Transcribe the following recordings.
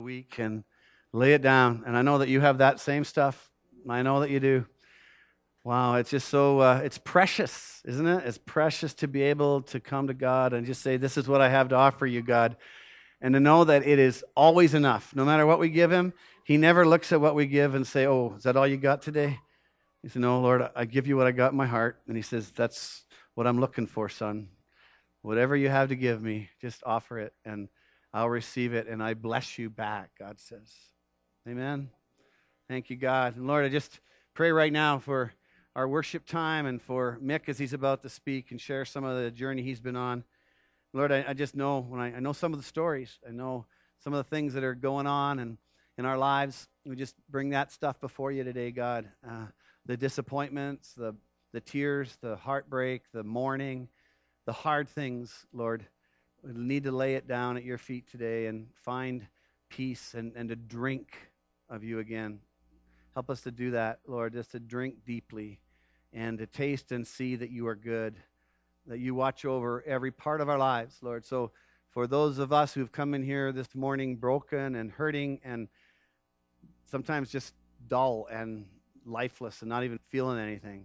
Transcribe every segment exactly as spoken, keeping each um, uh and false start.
week and lay it down. And I know that you have that same stuff. I know that you do. Wow, it's just so, uh, it's precious, isn't it? It's precious to be able to come to God and just say, this is what I have to offer you, God. And to know that it is always enough. No matter what we give him, he never looks at what we give and say, oh, is that all you got today? He said, no, Lord, I give you what I got in my heart. And he says, that's what I'm looking for, son. Whatever you have to give me, just offer it, and I'll receive it, and I bless you back, God says. Amen. Thank you, God. And Lord, I just pray right now for our worship time and for Mick as he's about to speak and share some of the journey he's been on. Lord, I, I just know when I, I know some of the stories. I know some of the things that are going on and in our lives. We just bring that stuff before you today, God. Uh, the disappointments, the the tears, the heartbreak, the mourning, the hard things, Lord. We need to lay it down at your feet today and find peace and, and to drink of you again. Help us to do that, Lord, just to drink deeply and to taste and see that you are good, that you watch over every part of our lives, Lord. So for those of us who've come in here this morning broken and hurting and sometimes just dull and lifeless and not even feeling anything,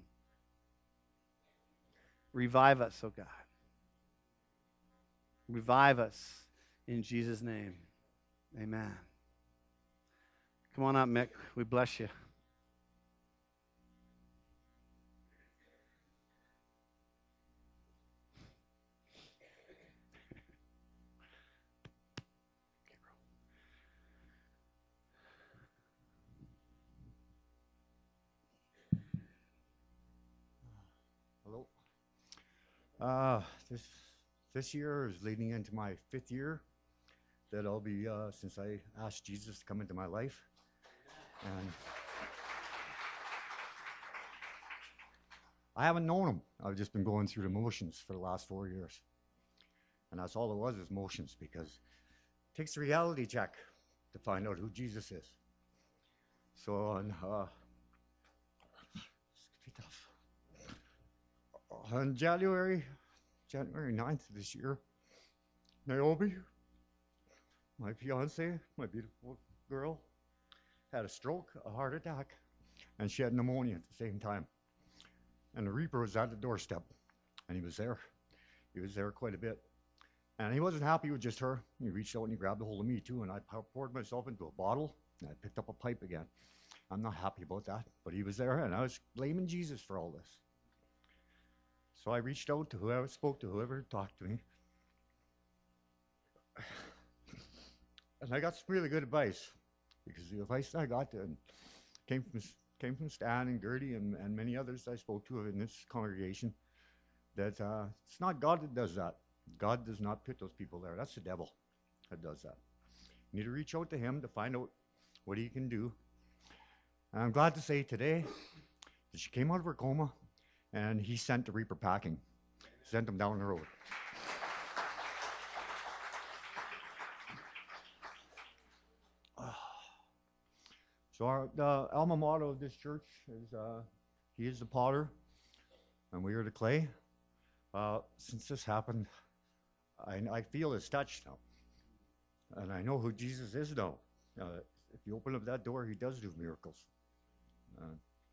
revive us, oh God. Revive us in Jesus' name. Amen. Come on up, Mick. We bless you. Hello. Uh, this this year is leading into my fifth year that I'll be uh, since I asked Jesus to come into my life, and I haven't known him. I've just been going through the motions for the last four years, and that's all it was, is motions, because it takes a reality check to find out who Jesus is. So on uh, it's gonna be tough. On January, January ninth of this year, Naomi, my fiance, my beautiful girl, had a stroke, a heart attack, and she had pneumonia at the same time. And the Reaper was at the doorstep, and he was there. He was there quite a bit. And he wasn't happy with just her. He reached out and he grabbed a hold of me too, and I poured myself into a bottle, and I picked up a pipe again. I'm not happy about that, but he was there, and I was blaming Jesus for all this. So I reached out to whoever spoke to whoever talked to me. And I got some really good advice, because the advice I got and came from came from Stan and Gertie and, and many others I spoke to in this congregation, that uh, it's not God that does that. God does not put those people there. That's the devil that does that. You need to reach out to him to find out what he can do. And I'm glad to say today that she came out of her coma, and he sent the Reaper packing. Sent him down the road. So our, the alma mater of this church is, uh, he is the potter, and we are the clay. Uh, since this happened, I, I feel his touch now. And I know who Jesus is now. Uh, if you open up that door, he does do miracles. Uh,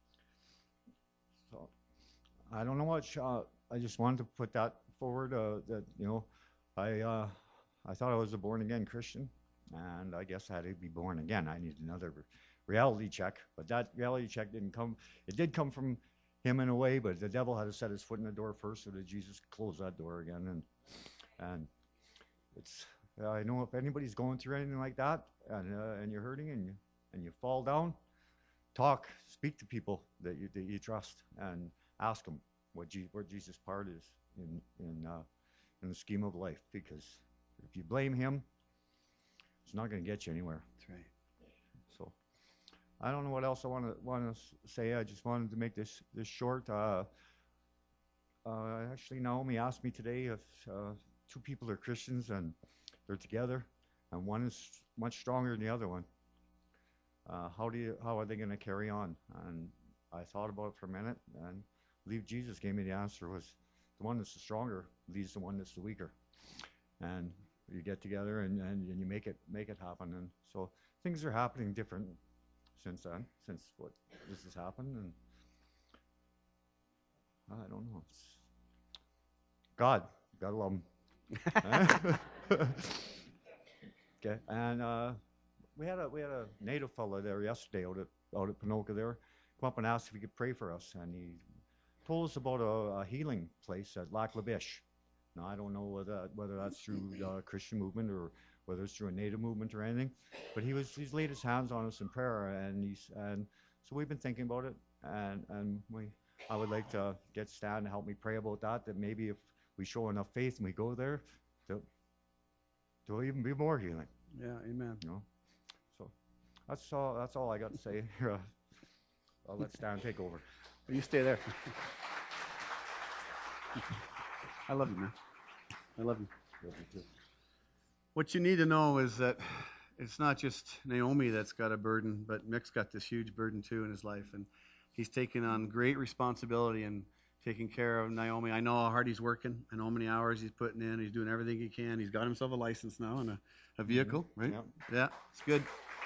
so I don't know much. Uh, I just wanted to put that forward. Uh, that you know, I uh, I thought I was a born again Christian, and I guess I had to be born again. I need another reality check, but that reality check didn't come. It did come from him in a way, but the devil had to set his foot in the door first, so that Jesus closed that door again. And and it's uh, I know if anybody's going through anything like that, and uh, and you're hurting and you and you fall down, talk, speak to people that you that you trust, and ask them what Je- what Jesus' part is in in uh, in the scheme of life. Because if you blame him, it's not going to get you anywhere. That's right. So I don't know what else I want to want to say. I just wanted to make this this short. Uh, uh, actually, Naomi asked me today if uh, two people are Christians and they're together, and one is much stronger than the other one. Uh, how do you how are they going to carry on? And I thought about it for a minute, and I believe Jesus gave me the answer was the one that's the stronger leads the one that's the weaker. And you get together and, and, and you make it make it happen. And so things are happening different since then, since what this has happened. And I don't know. It's God, gotta love him. Okay, and uh, we had a we had a native fella there yesterday out at out at Pinoka there, come up and asked if he could pray for us, and he told us about a, a healing place at Lac La Biche. Now I don't know whether whether that's through the Christian movement or whether it's through a native movement or anything, but he was he's laid his hands on us in prayer, and he's and so we've been thinking about it, and and we I would like to get Stan to help me pray about that. That maybe if we show enough faith and we go there, there'll, there'll even be more healing. Yeah, amen. You know, so that's all. That's all I got to say. Uh, I'll let Stan take over. You stay there. I love you, man. I love you. Love you too. What you need to know is that it's not just Naomi that's got a burden, but Mick's got this huge burden too in his life, and he's taken on great responsibility and taking care of Naomi. I know how hard he's working. I know how many hours he's putting in. He's doing everything he can. He's got himself a license now and a, a vehicle, mm-hmm. right? Yep. Yeah, it's good.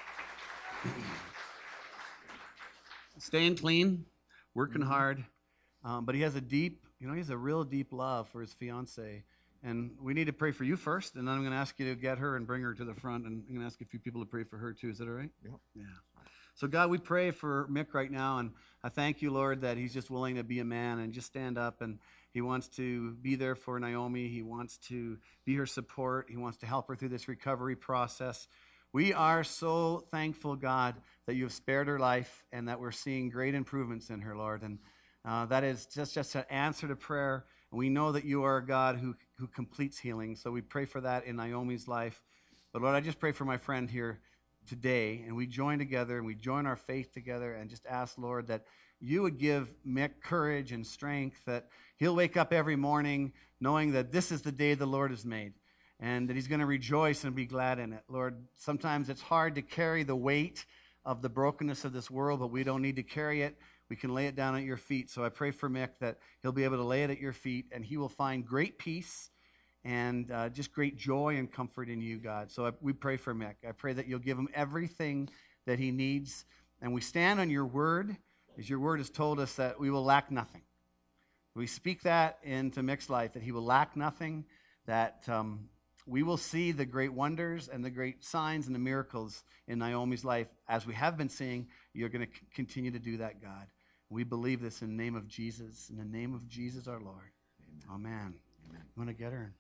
Staying clean, working mm-hmm. hard, um, but he has a deep, you know, he has a real deep love for his fiance. And we need to pray for you first, and then I'm going to ask you to get her and bring her to the front, and I'm going to ask a few people to pray for her too. Is that all right? Yep. Yeah. So, God, we pray for Mick right now, and I thank you, Lord, that he's just willing to be a man and just stand up, and he wants to be there for Naomi. He wants to be her support. He wants to help her through this recovery process. We are so thankful, God, that you have spared her life and that we're seeing great improvements in her, Lord. And uh, that is just, just an answer to prayer. And we know that you are a God who, who completes healing. So we pray for that in Naomi's life. But, Lord, I just pray for my friend here today, and we join together and we join our faith together and just ask, Lord, that you would give Mick courage and strength, that he'll wake up every morning knowing that this is the day the Lord has made and that he's going to rejoice and be glad in it. Lord, sometimes it's hard to carry the weight of the brokenness of this world, but we don't need to carry it. We can lay it down at your feet. So I pray for Mick that he'll be able to lay it at your feet and he will find great peace and uh, just great joy and comfort in you, God. So I, we pray for Mick. I pray that you'll give him everything that he needs. And we stand on your word, as your word has told us that we will lack nothing. We speak that into Mick's life, that he will lack nothing, that um, we will see the great wonders and the great signs and the miracles in Naomi's life. As we have been seeing, you're going to c- continue to do that, God. We believe this in the name of Jesus, in the name of Jesus our Lord. Amen. Amen. Amen. You want to get her?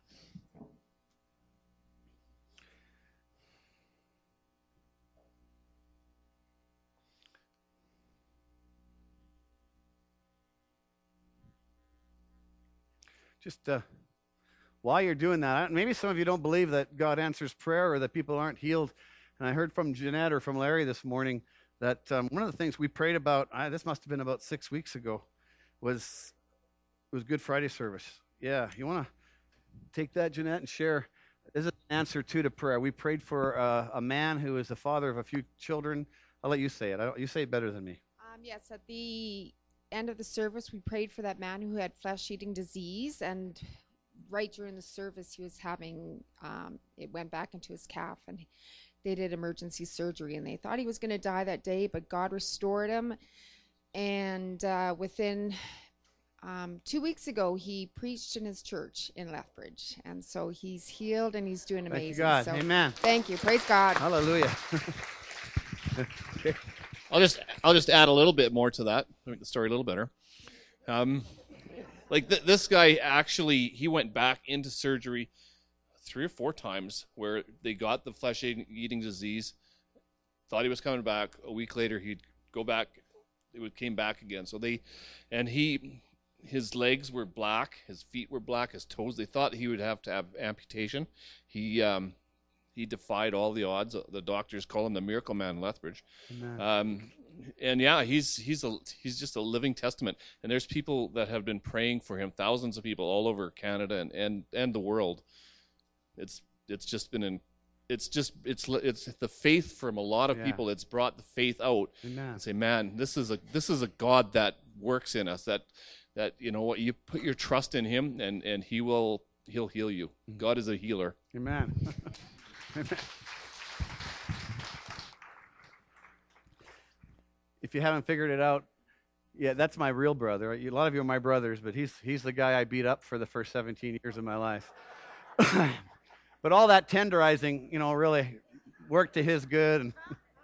Just uh, while you're doing that, maybe some of you don't believe that God answers prayer or that people aren't healed. And I heard from Jeanette or from Larry this morning that um, one of the things we prayed about, I, this must have been about six weeks ago, was was Good Friday service. Yeah, you want to take that, Jeanette, and share. This is an answer too to prayer. We prayed for uh, a man who is the father of a few children. I'll let you say it. I don't, you say it better than me. Um, yes, at the end of the service, we prayed for that man who had flesh-eating disease, and right during the service, he was having, um, it went back into his calf, and they did emergency surgery, and they thought he was going to die that day, but God restored him, and uh, within um, two weeks ago, he preached in his church in Lethbridge, and so he's healed, and he's doing amazing. Thank you, God. So, amen. Thank you. Praise God. Hallelujah. Okay. I'll just I'll just add a little bit more to that to make the story a little better. Um, like th- this guy actually, he went back into surgery three or four times where they got the flesh eating disease. Thought he was coming back. A week later, he'd go back. It would came back again. So they, and he, his legs were black, his feet were black, his toes. They thought he would have to have amputation. He um, He defied all the odds. The doctors call him the Miracle Man in Lethbridge. Um, and yeah, he's he's a he's just a living testament. And there's people that have been praying for him. Thousands of people all over Canada and and, and the world. It's it's just been in. It's just it's it's the faith from a lot of yeah. people. It's brought the faith out. Amen. And say, man, this is a this is a God that works in us. That that you know what, you put your trust in Him, and and He will he'll heal you. God is a healer. Amen. Amen. If you haven't figured it out, yeah, that's my real brother. A lot of you are my brothers, but he's he's the guy I beat up for the first seventeen years of my life. But all that tenderizing, you know, really worked to his good, and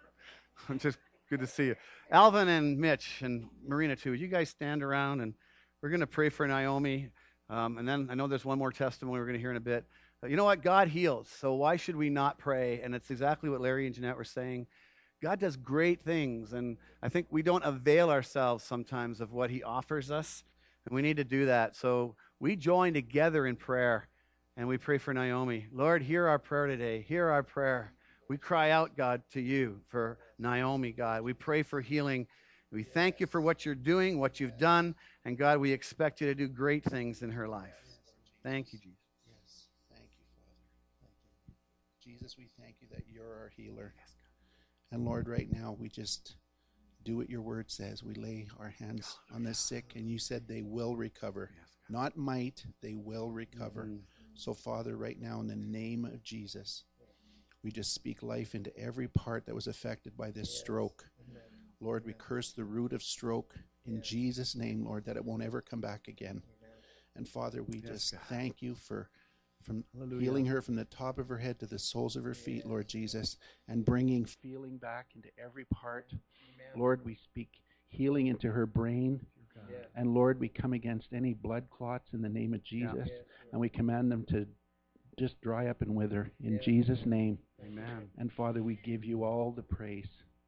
I'm just good to see you. Alvin and Mitch and Marina too, you guys stand around, and we're going to pray for Naomi. Um, and then I know there's one more testimony we're going to hear in a bit. But you know what? God heals, so why should we not pray? And it's exactly what Larry and Jeanette were saying. God does great things, and I think we don't avail ourselves sometimes of what he offers us, and we need to do that. So we join together in prayer, and we pray for Naomi. Lord, hear our prayer today. Hear our prayer. We cry out, God, to you for Naomi, God. We pray for healing. We thank you for what you're doing, what you've done, and God, we expect you to do great things in her life. Thank you, Jesus. Yes, thank you, Father. Thank you. Jesus, we thank you that you're our healer. Yes, God. And Lord, right now, we just do what your word says. We lay our hands on the sick, and you said they will recover. Yes, Not might, they will recover. Mhm. So, Father, right now, in the name of Jesus, we just speak life into every part that was affected by this stroke. Lord, we curse the root of stroke in Jesus' name, Lord, that it won't ever come back again. And Father, we Yes, just God. thank you for from Hallelujah. healing her from the top of her head to the soles of her feet, Lord Jesus, and bringing feeling back into every part. Lord, we speak healing into her brain. And Lord, we come against any blood clots in the name of Jesus, and we command them to just dry up and wither in Jesus' name. Amen. And Father, we give you all the praise.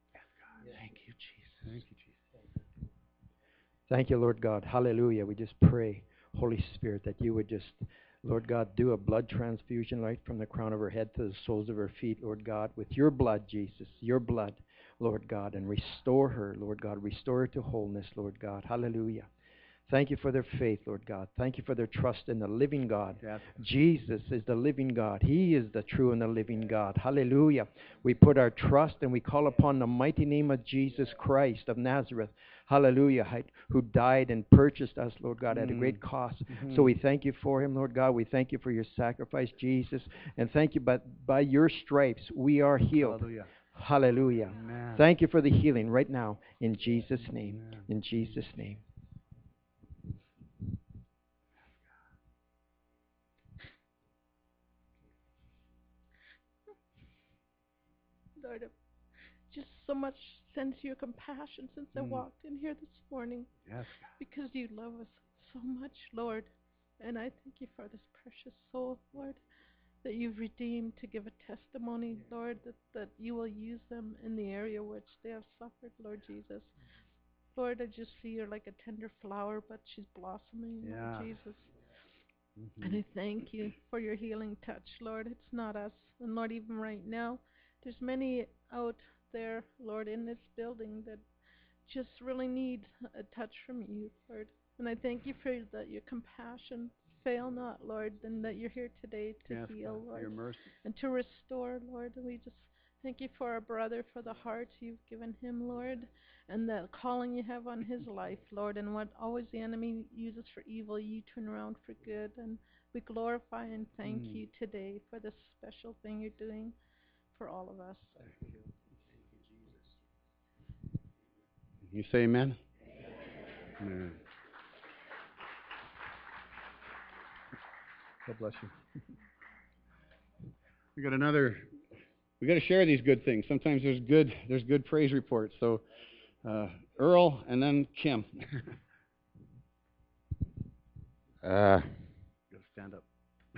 Thank you, Jesus. Thank you, Jesus. Thank you, Lord God. Hallelujah. We just pray, Holy Spirit, that you would just, Lord God, do a blood transfusion right from the crown of her head to the soles of her feet, Lord God, with your blood, Jesus, your blood, Lord God, and restore her, Lord God. Restore her to wholeness, Lord God. Hallelujah. Thank you for their faith, Lord God. Thank you for their trust in the living God. Yes. Jesus is the living God. He is the true and the living God. Hallelujah. We put our trust and we call upon the mighty name of Jesus Christ of Nazareth. Hallelujah. Who died and purchased us, Lord God, at a great cost. Mhm. So we thank you for him, Lord God. We thank you for your sacrifice, Jesus. And thank you, but by your stripes we are healed. Hallelujah. Hallelujah. Amen. Thank you for the healing right now in Jesus' name. Amen. In Jesus' name. Lord, I've just so much sense your compassion since I Mm. walked in here this morning Yes. because you love us so much, Lord. And I thank you for this precious soul, Lord, that you've redeemed to give a testimony, Lord, that, that you will use them in the area which they have suffered, Lord Jesus. Lord, I just see her like a tender flower, but she's blossoming, Yeah. Lord Jesus. Mhm. And I thank you for your healing touch, Lord. It's not us, and Lord, even right now, there's many out there, Lord, in this building that just really need a touch from you, Lord. And I thank you for that your compassion fail not, Lord, and that you're here today to Yes, heal, God, for Lord, your mercy. and to restore, Lord. And we just thank you for our brother, for the heart you've given him, Lord, and the calling you have on his life, Lord, and what always the enemy uses for evil, you turn around for good. And we glorify and thank Mm. you today for this special thing you're doing for all of us. You say amen? Amen. God bless you. We got another. We got to share these good things. Sometimes there's good. There's good praise reports. So, uh, Earl and then Kim. Uh, Got to stand up.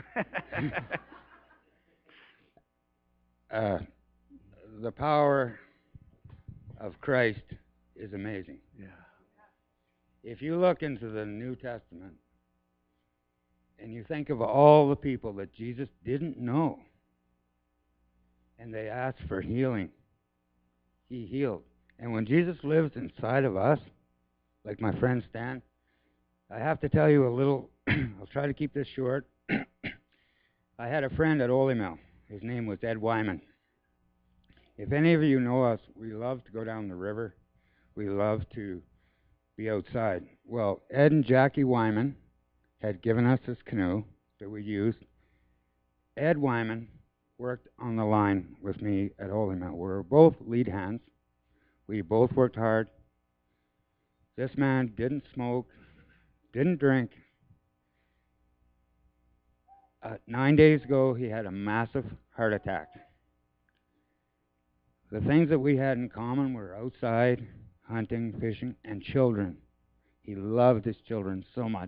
uh, the power of Christ is amazing. Yeah. If you look into the New Testament and you think of all the people that Jesus didn't know and they asked for healing, he healed. And when Jesus lives inside of us, like my friend Stan, I have to tell you a little, I'll try to keep this short. I had a friend at Holy Mill. His name was Ed Wyman. If any of you know us, we love to go down the river. We love to be outside. Well, Ed and Jackie Wyman had given us this canoe. that we used. Ed Wyman worked on the line with me at Holy Mill. We were both lead hands. We both worked hard. This man didn't smoke, didn't drink. Uh, nine days ago, he had a massive heart attack. The things that we had in common were outside, hunting, fishing, and children. He loved his children so much.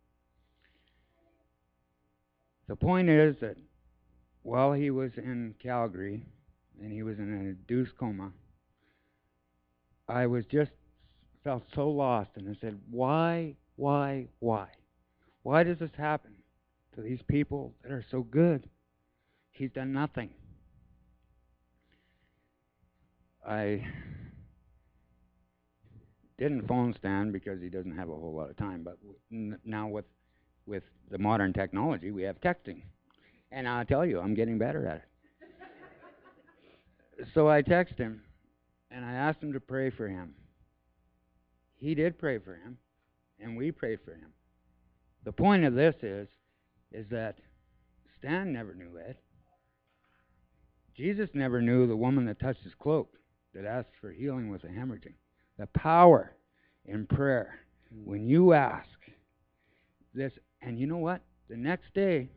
The point is that while he was in Calgary, and he was in an induced coma, I was just felt so lost, and I said, why, why, why? Why does this happen to these people that are so good? He's done nothing. I didn't phone Stan because he doesn't have a whole lot of time, but n- now with with the modern technology, we have texting. And I'll tell you, I'm getting better at it. So I texted him, and I asked him to pray for him. He did pray for him, and we prayed for him. The point of this is, is that Stan never knew Ed. Jesus never knew the woman that touched his cloak, that asked for healing with a hemorrhaging. The power in prayer. When you ask this, and you know what? The next day,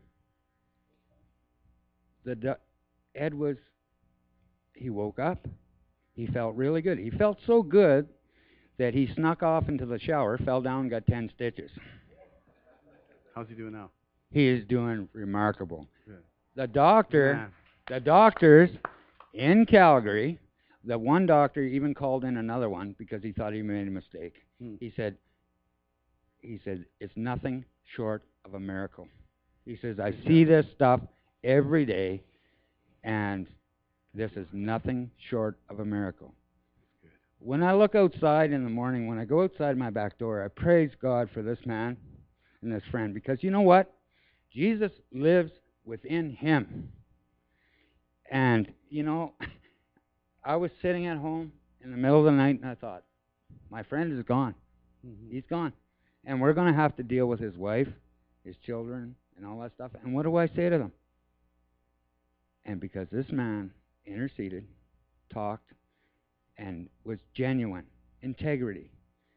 the Ed was, he woke up. He felt really good. He felt so good that he snuck off into the shower, fell down, got ten stitches. How's he doing now? He is doing remarkable. Good. The doctor, Man. the doctors in Calgary, the one doctor even called in another one because he thought he made a mistake. Hmm. He said, he said, it's nothing short of a miracle. He says, I see this stuff every day, and this is nothing short of a miracle. When I look outside in the morning, when I go outside my back door, I praise God for this man and this friend, because you know what? Jesus lives within him. And, you know, I was sitting at home in the middle of the night, and I thought, my friend is gone. Mm-hmm. He's gone. And we're going to have to deal with his wife, his children, and all that stuff. And what do I say to them? And because this man interceded, talked, and was genuine, integrity.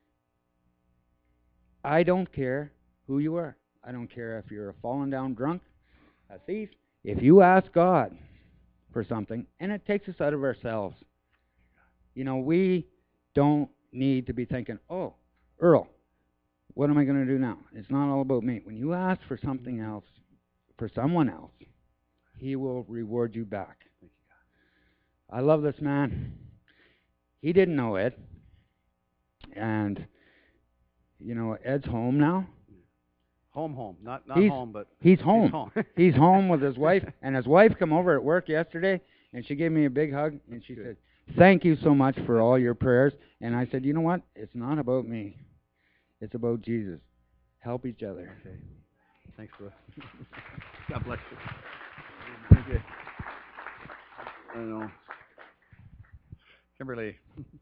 I don't care who you are. I don't care if you're a fallen down drunk, a thief. If you ask God for something, and it takes us out of ourselves. You know, we don't need to be thinking, oh, Earl, what am I going to do now? It's not all about me. When you ask for something else, for someone else, he will reward you back. I love this man. He didn't know Ed. And, you know, Ed's home now. Home, home. Not not he's, home, but he's home. He's home. He's home with his wife. And his wife come over at work yesterday, and she gave me a big hug, and she Good. said, thank you so much for all your prayers. And I said, you know what? It's not about me. It's about Jesus. Help each other. Okay. Thanks, bro. God bless you. Thank you. I don't know. Kimberly.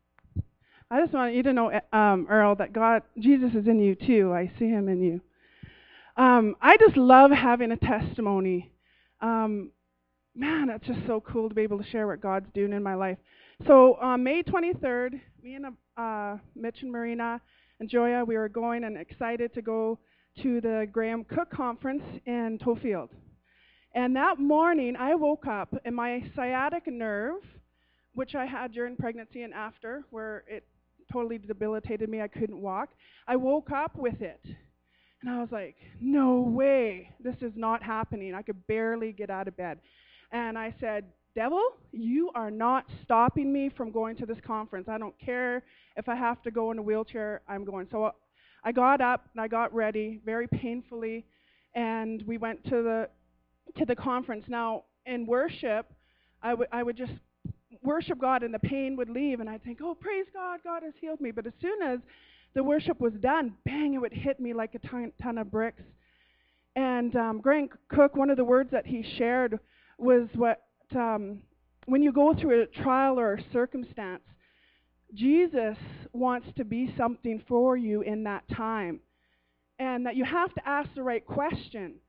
I just want you to know, um, Earl, that God, Jesus is in you too. I see him in you. Um, I just love having a testimony. Um, man, it's just so cool to be able to share what God's doing in my life. So on May twenty-third, me and uh, Mitch and Marina and Joya, we were going and excited to go to the Graham Cook Conference in Tofield. And that morning, I woke up and my sciatic nerve, which I had during pregnancy and after, where it totally debilitated me, I couldn't walk, I woke up with it. And I was like, no way, this is not happening. I could barely get out of bed. And I said, devil, you are not stopping me from going to this conference. I don't care if I have to go in a wheelchair, I'm going. So I got up and I got ready very painfully, and we went to the to the conference. Now, in worship, I would I would just worship God and the pain would leave, and I'd think, oh, praise God, God has healed me. But as soon as the worship was done, bang, it would hit me like a ton, ton of bricks. And um, Graham Cook, one of the words that he shared was what, um, when you go through a trial or a circumstance, Jesus wants to be something for you in that time. And that you have to ask the right question.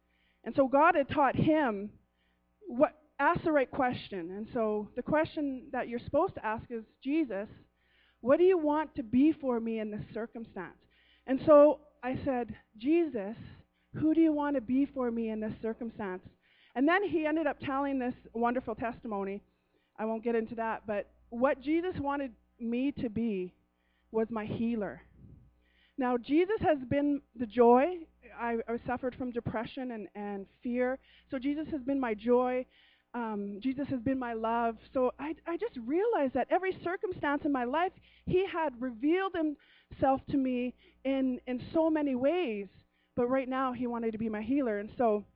And so God had taught him what ask the right question. And so the question that you're supposed to ask is, Jesus, what do you want to be for me in this circumstance? And so I said, Jesus, who do you want to be for me in this circumstance? And then he ended up telling this wonderful testimony. I won't get into that, but what Jesus wanted me to be was my healer. Now, Jesus has been the joy. I, I suffered from depression and, and fear. So Jesus has been my joy. Um, Jesus has been my love. So I, I just realized that every circumstance in my life, he had revealed himself to me in, in so many ways. But right now, he wanted to be my healer. And so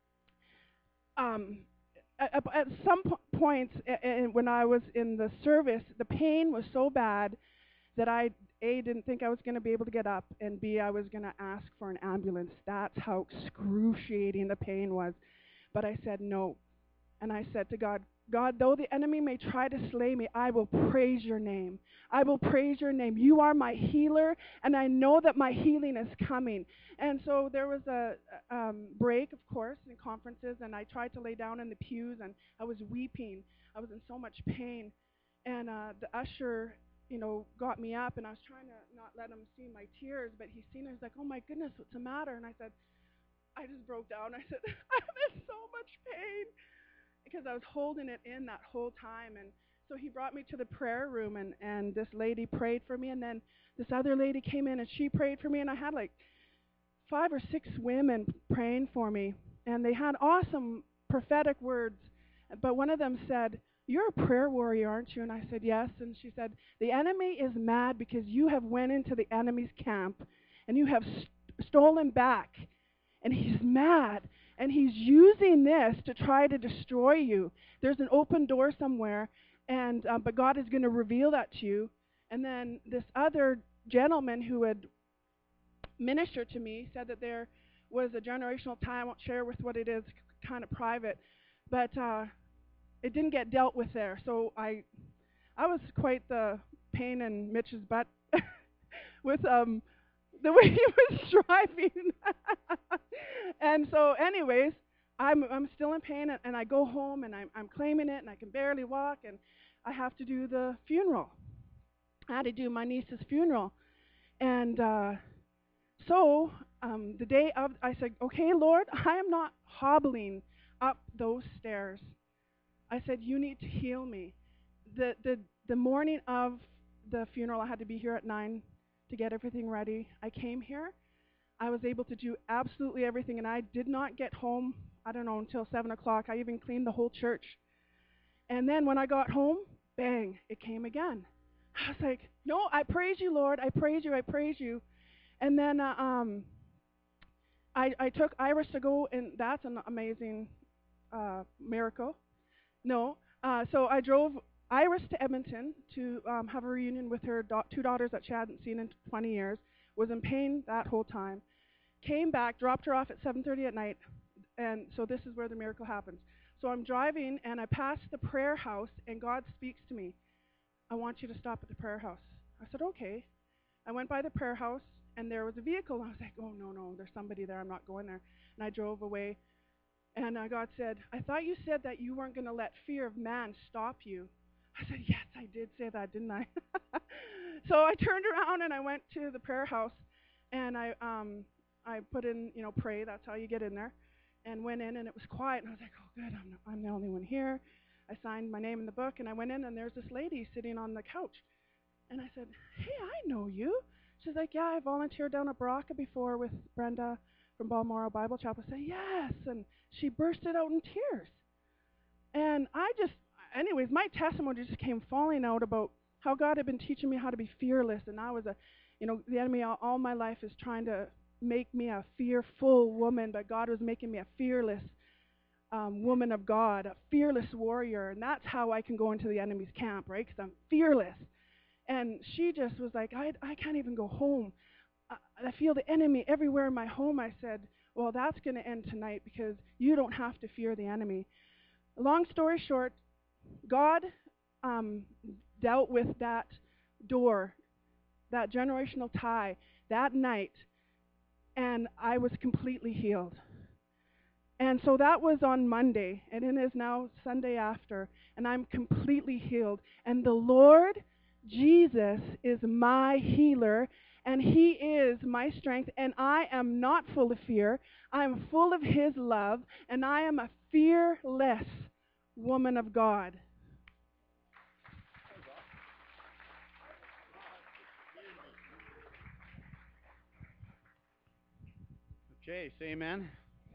um, at, at some po- points a, a, when I was in the service, the pain was so bad that I, A, didn't think I was going to be able to get up, and B, I was going to ask for an ambulance. That's how excruciating the pain was. But I said no. And I said to God, God, though the enemy may try to slay me, I will praise your name. I will praise your name. You are my healer, and I know that my healing is coming. And so there was a um, break, of course, in conferences, and I tried to lay down in the pews, and I was weeping. I was in so much pain. And uh, the usher, you know, got me up, and I was trying to not let him see my tears, but he seen it. He's like, oh, my goodness, what's the matter? And I said, I just broke down. I said, I'm in so much pain, because I was holding it in that whole time. And so he brought me to the prayer room, and, and this lady prayed for me, and then this other lady came in, and she prayed for me, and I had like five or six women praying for me, and they had awesome prophetic words, but one of them said, you're a prayer warrior, aren't you? And I said, yes. And she said, the enemy is mad because you have went into the enemy's camp, and you have st- stolen back, and he's mad. And he's using this to try to destroy you. There's an open door somewhere, and uh, but God is going to reveal that to you. And then this other gentleman who had ministered to me said that there was a generational tie. I won't share with what it is, kind of private, but uh, it didn't get dealt with there. So I, I was quite the pain in Mitch's butt with um. the way he was driving. And so anyways, I'm I'm still in pain, and, and I go home, and I'm, I'm claiming it, and I can barely walk, and I have to do the funeral. I had to do my niece's funeral. And uh, so um, the day of, I said, okay, Lord, I am not hobbling up those stairs. I said, you need to heal me. The, the, the morning of the funeral, I had to be here at nine to get everything ready. I came here. I was able to do absolutely everything, and I did not get home, I don't know, until seven o'clock. I even cleaned the whole church. And then when I got home, bang, it came again. I was like, no, I praise you, Lord. I praise you. I praise you. And then uh, um, I, I took Iris to go, and that's an amazing uh, miracle. No. Uh, so I drove Iris to Edmonton to um, have a reunion with her da- two daughters that she hadn't seen in twenty years, was in pain that whole time, came back, dropped her off at seven thirty at night, and so this is where the miracle happens. So I'm driving, and I pass the prayer house, and God speaks to me. I want you to stop at the prayer house. I said, okay. I went by the prayer house, and there was a vehicle, and I was like, oh, no, no, there's somebody there. I'm not going there. And I drove away, and uh, God said, I thought you said that you weren't going to let fear of man stop you. I said, yes, I did say that, didn't I? So I turned around and I went to the prayer house, and I um I put in, you know, pray. That's how you get in there. And went in, and it was quiet. And I was like, oh, good, I'm, I'm the only one here. I signed my name in the book, and I went in, and there's this lady sitting on the couch. And I said, hey, I know you. She's like, yeah, I volunteered down at Baraka before with Brenda from Balmoral Bible Chapel. I said, yes. And she bursted out in tears. And I just, anyways, my testimony just came falling out about how God had been teaching me how to be fearless. And I was a, you know, the enemy all, all my life is trying to make me a fearful woman, but God was making me a fearless um, woman of God, a fearless warrior. And that's how I can go into the enemy's camp, right? Because I'm fearless. And she just was like, I, I can't even go home. I, I feel the enemy everywhere in my home. I said, well, that's going to end tonight because you don't have to fear the enemy. Long story short, God um, dealt with that door, that generational tie, that night, and I was completely healed. And so that was on Monday, and it is now Sunday after, and I'm completely healed. And the Lord Jesus is my healer, and He is my strength, and I am not full of fear. I am full of His love, and I am a fearless woman of God. Okay, say amen.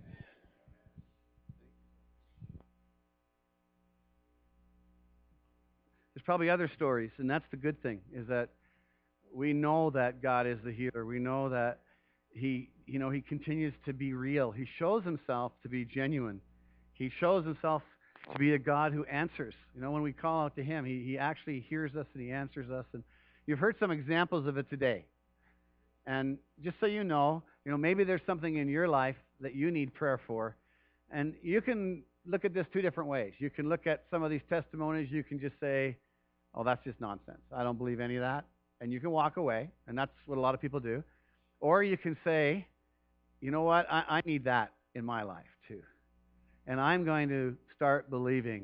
There's probably other stories, and that's the good thing, is that we know that God is the healer. We know that He, you know, He continues to be real. He shows Himself to be genuine. He shows Himself to be a God who answers. You know, when we call out to Him, He, he actually hears us and He answers us. And you've heard some examples of it today. And just so you know, you know, maybe there's something in your life that you need prayer for. And you can look at this two different ways. You can look at some of these testimonies. You can just say, oh, that's just nonsense. I don't believe any of that. And you can walk away, and that's what a lot of people do. Or you can say, you know what, I, I need that in my life too. And I'm going to start believing.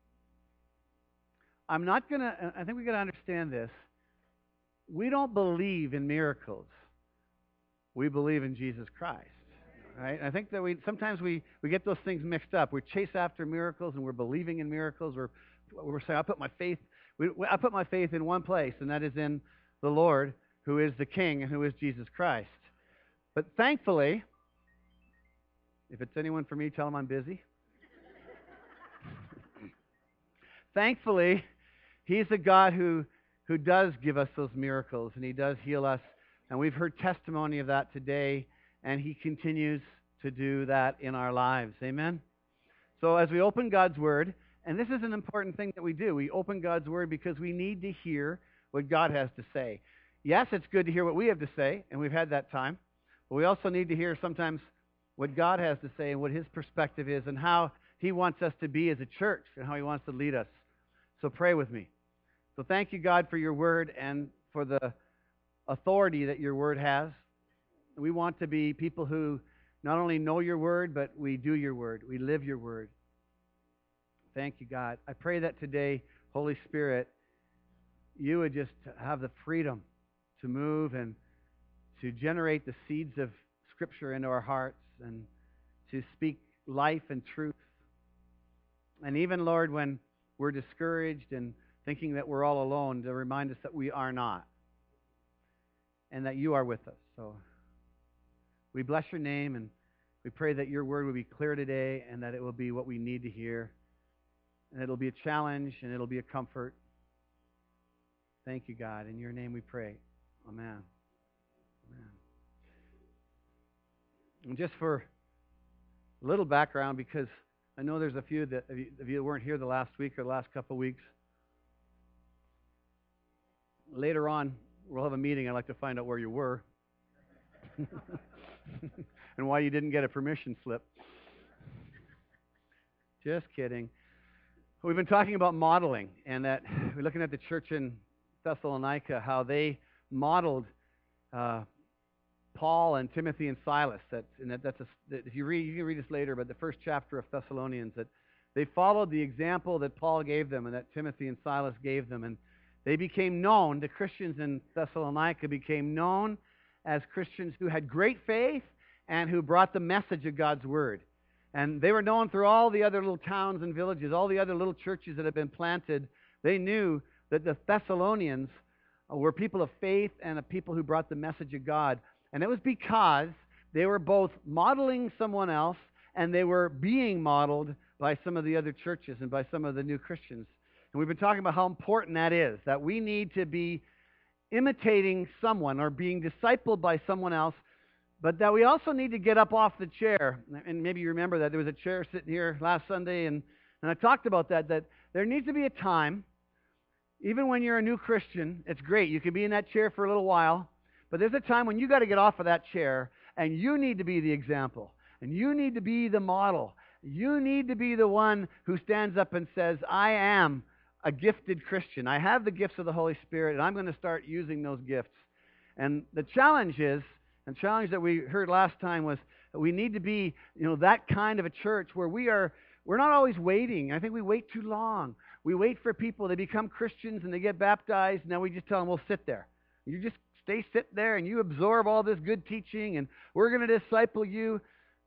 I'm not going to, I think we've got to understand this. We don't believe in miracles. We believe in Jesus Christ. Right? And I think that we sometimes we, we get those things mixed up. We chase after miracles, and we're believing in miracles. We're, we're saying, I put my faith, we, I put my faith in one place, and that is in the Lord, who is the King and who is Jesus Christ. But thankfully, if it's anyone for me, tell them I'm busy. Thankfully, He's the God who, who does give us those miracles, and He does heal us. And we've heard testimony of that today, and He continues to do that in our lives. Amen? So as we open God's Word, and this is an important thing that we do, we open God's Word because we need to hear what God has to say. Yes, it's good to hear what we have to say, and we've had that time, but we also need to hear sometimes what God has to say and what His perspective is and how He wants us to be as a church and how He wants to lead us. So pray with me. So thank you, God, for your Word and for the authority that your Word has. We want to be people who not only know your Word, but we do your Word. We live your Word. Thank you, God. I pray that today, Holy Spirit, you would just have the freedom to move and to generate the seeds of Scripture into our hearts and to speak life and truth. And even, Lord, when we're discouraged and thinking that we're all alone, to remind us that we are not and that you are with us. So we bless your name, and we pray that your word will be clear today and that it will be what we need to hear. And it'll be a challenge and it'll be a comfort. Thank you, God. In your name we pray. Amen. Amen. And just for a little background, because I know there's a few that of you, of you that weren't here the last week or the last couple of weeks. Later on, we'll have a meeting. I'd like to find out where you were and why you didn't get a permission slip. Just kidding. We've been talking about modeling, and that we're looking at the church in Thessalonica, how they modeled uh, Paul and Timothy and Silas. That, and that, that's a, that if you read, you can read this later, but the first chapter of Thessalonians, that they followed the example that Paul gave them and that Timothy and Silas gave them, and they became known. The Christians in Thessalonica became known as Christians who had great faith and who brought the message of God's word. And they were known through all the other little towns and villages, all the other little churches that had been planted. They knew that the Thessalonians were people of faith and a people who brought the message of God. And it was because they were both modeling someone else and they were being modeled by some of the other churches and by some of the new Christians. And we've been talking about how important that is, that we need to be imitating someone or being discipled by someone else, but that we also need to get up off the chair. And maybe you remember that there was a chair sitting here last Sunday, and, and I talked about that, that there needs to be a time, even when you're a new Christian, it's great. You can be in that chair for a little while, but there's a time when you got to get off of that chair, and you need to be the example, and you need to be the model. You need to be the one who stands up and says, I am a gifted Christian. I have the gifts of the Holy Spirit, and I'm going to start using those gifts. And the challenge is, and challenge that we heard last time was We need to be, you know, that kind of a church where we are, we're not always waiting. I think we wait too long. We wait for people, they become Christians and they get baptized, and now we just tell them, well, sit there. You just stay sit there and you absorb all this good teaching and we're going to disciple you.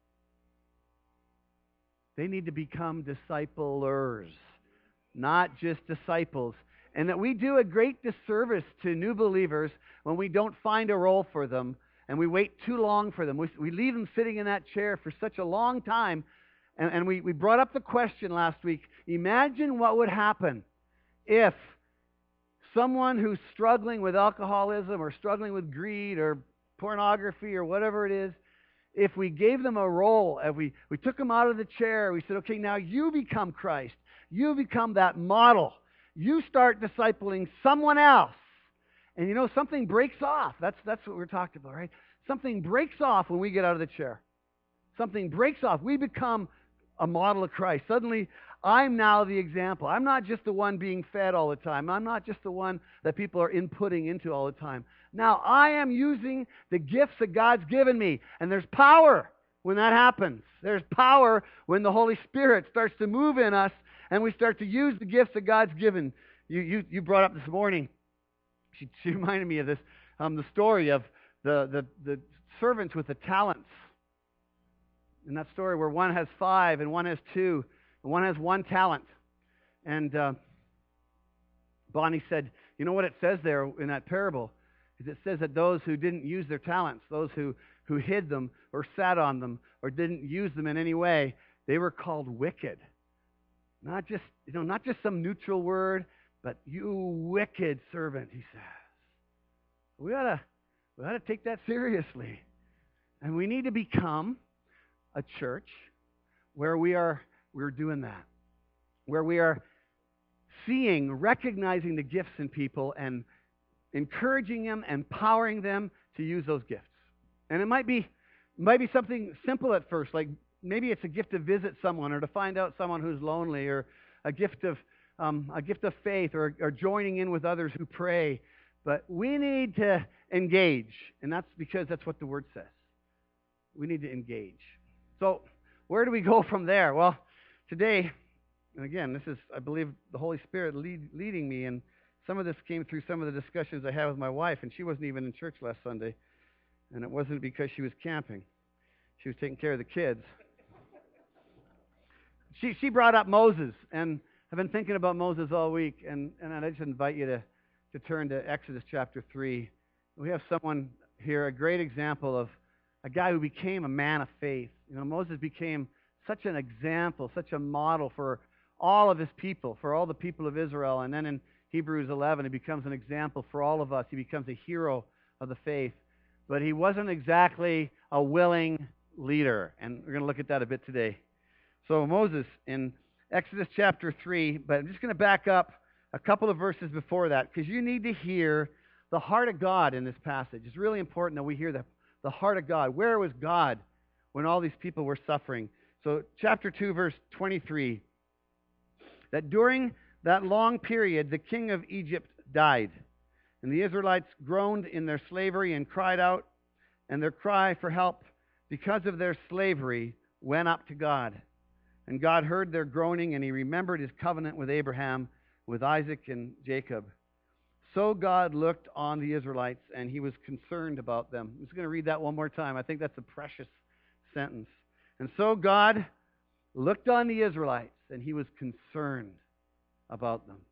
They need to become disciplers, not just disciples. And that we do a great disservice to new believers when we don't find a role for them and we wait too long for them. We, we leave them sitting in that chair for such a long time. And, and we, we brought up the question last week. Imagine what would happen if someone who's struggling with alcoholism or struggling with greed or pornography or whatever it is, if we gave them a role, if we, we took them out of the chair, we said, okay, now you become Christ. You become that model. You start discipling someone else. And you know, something breaks off. That's, that's what we're talking about, right? Something breaks off when we get out of the chair. Something breaks off. We become a model of Christ. Suddenly, I'm now the example. I'm not just the one being fed all the time. I'm not just the one that people are inputting into all the time. Now, I am using the gifts that God's given me. And there's power when that happens. There's power when the Holy Spirit starts to move in us and we start to use the gifts that God's given. You, you, you brought up this morning, she, she reminded me of this, um, the story of the, the, the servants with the talents. In that story where one has five and one has two and one has one talent. And uh, Bonnie said, you know what it says there in that parable? Is it says that those who didn't use their talents, those who, who hid them or sat on them or didn't use them in any way, they were called wicked. Not just, you know, not just some neutral word, but you wicked servant, he says. We ought to, we ought to take that seriously. And we need to become a church where we are we're doing that, where we are seeing, recognizing the gifts in people and encouraging them, empowering them to use those gifts. And it might be it might be something simple at first, like maybe it's a gift to visit someone or to find out someone who's lonely, or a gift of um, a gift of faith, or, or joining in with others who pray. But we need to engage, and that's because that's what the Word says. We need to engage. So where do we go from there? Well, today, and again, this is, I believe, the Holy Spirit lead, leading me, and some of this came through some of the discussions I had with my wife, and she wasn't even in church last Sunday, and it wasn't because she was camping. She was taking care of the kids. She she brought up Moses, and I've been thinking about Moses all week, and, and I just invite you to, to turn to Exodus chapter three. We have someone here, a great example of a guy who became a man of faith. You know, Moses became such an example, such a model for all of his people, for all the people of Israel. And then in Hebrews eleven, he becomes an example for all of us. He becomes a hero of the faith. But he wasn't exactly a willing leader. And we're going to look at that a bit today. So Moses in Exodus chapter three, but I'm just going to back up a couple of verses before that, because you need to hear the heart of God in this passage. It's really important that we hear the, the heart of God. Where was God when all these people were suffering? So chapter two, verse twenty-three, that during that long period, the king of Egypt died, and the Israelites groaned in their slavery and cried out, and their cry for help because of their slavery went up to God. And God heard their groaning, and he remembered his covenant with Abraham, with Isaac and Jacob. So God looked on the Israelites, and he was concerned about them. I'm just going to read that one more time. I think that's a precious sentence. And so God looked on the Israelites, and he was concerned about them.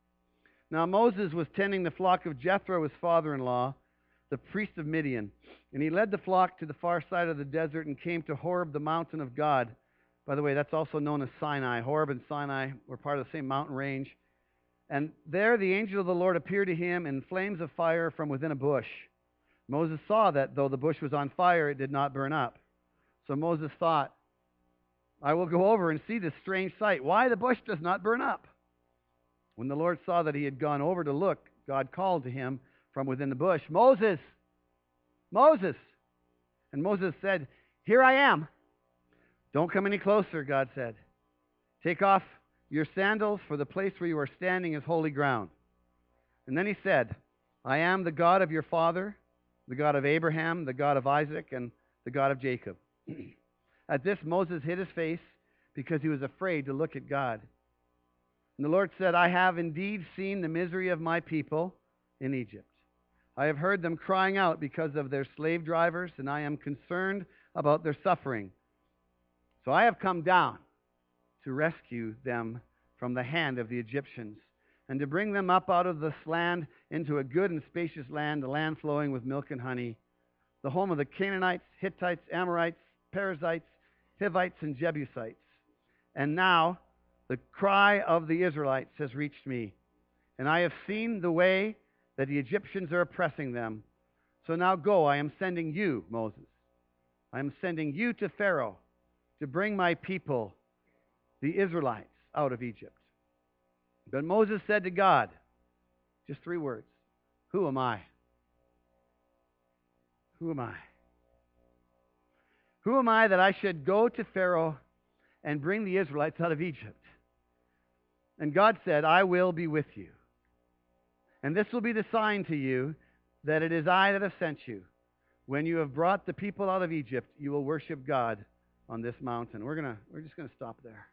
Now Moses was tending the flock of Jethro, his father-in-law, the priest of Midian. And he led the flock to the far side of the desert and came to Horeb, the mountain of God. By the way, that's also known as Sinai. Horeb and Sinai were part of the same mountain range. And there the angel of the Lord appeared to him in flames of fire from within a bush. Moses saw that though the bush was on fire, it did not burn up. So Moses thought, I will go over and see this strange sight, why the bush does not burn up. When the Lord saw that he had gone over to look, God called to him from within the bush, Moses, Moses. And Moses said, here I am. Don't come any closer, God said. Take off your sandals, for the place where you are standing is holy ground. And then he said, I am the God of your father, the God of Abraham, the God of Isaac, and the God of Jacob. At this, Moses hid his face because he was afraid to look at God. And the Lord said, I have indeed seen the misery of my people in Egypt. I have heard them crying out because of their slave drivers, and I am concerned about their suffering. So I have come down to rescue them from the hand of the Egyptians, and to bring them up out of this land into a good and spacious land, a land flowing with milk and honey, the home of the Canaanites, Hittites, Amorites, Perizzites, Hivites, and Jebusites. And now the cry of the Israelites has reached me, and I have seen the way that the Egyptians are oppressing them. So now go, I am sending you, Moses. I am sending you to Pharaoh to bring my people, the Israelites, out of Egypt. But Moses said to God, just three words, who am I? Who am I? Who am I that I should go to Pharaoh and bring the Israelites out of Egypt? And God said, I will be with you. And this will be the sign to you that it is I that have sent you. When you have brought the people out of Egypt, you will worship God on this mountain. We're gonna, we're just going to stop there.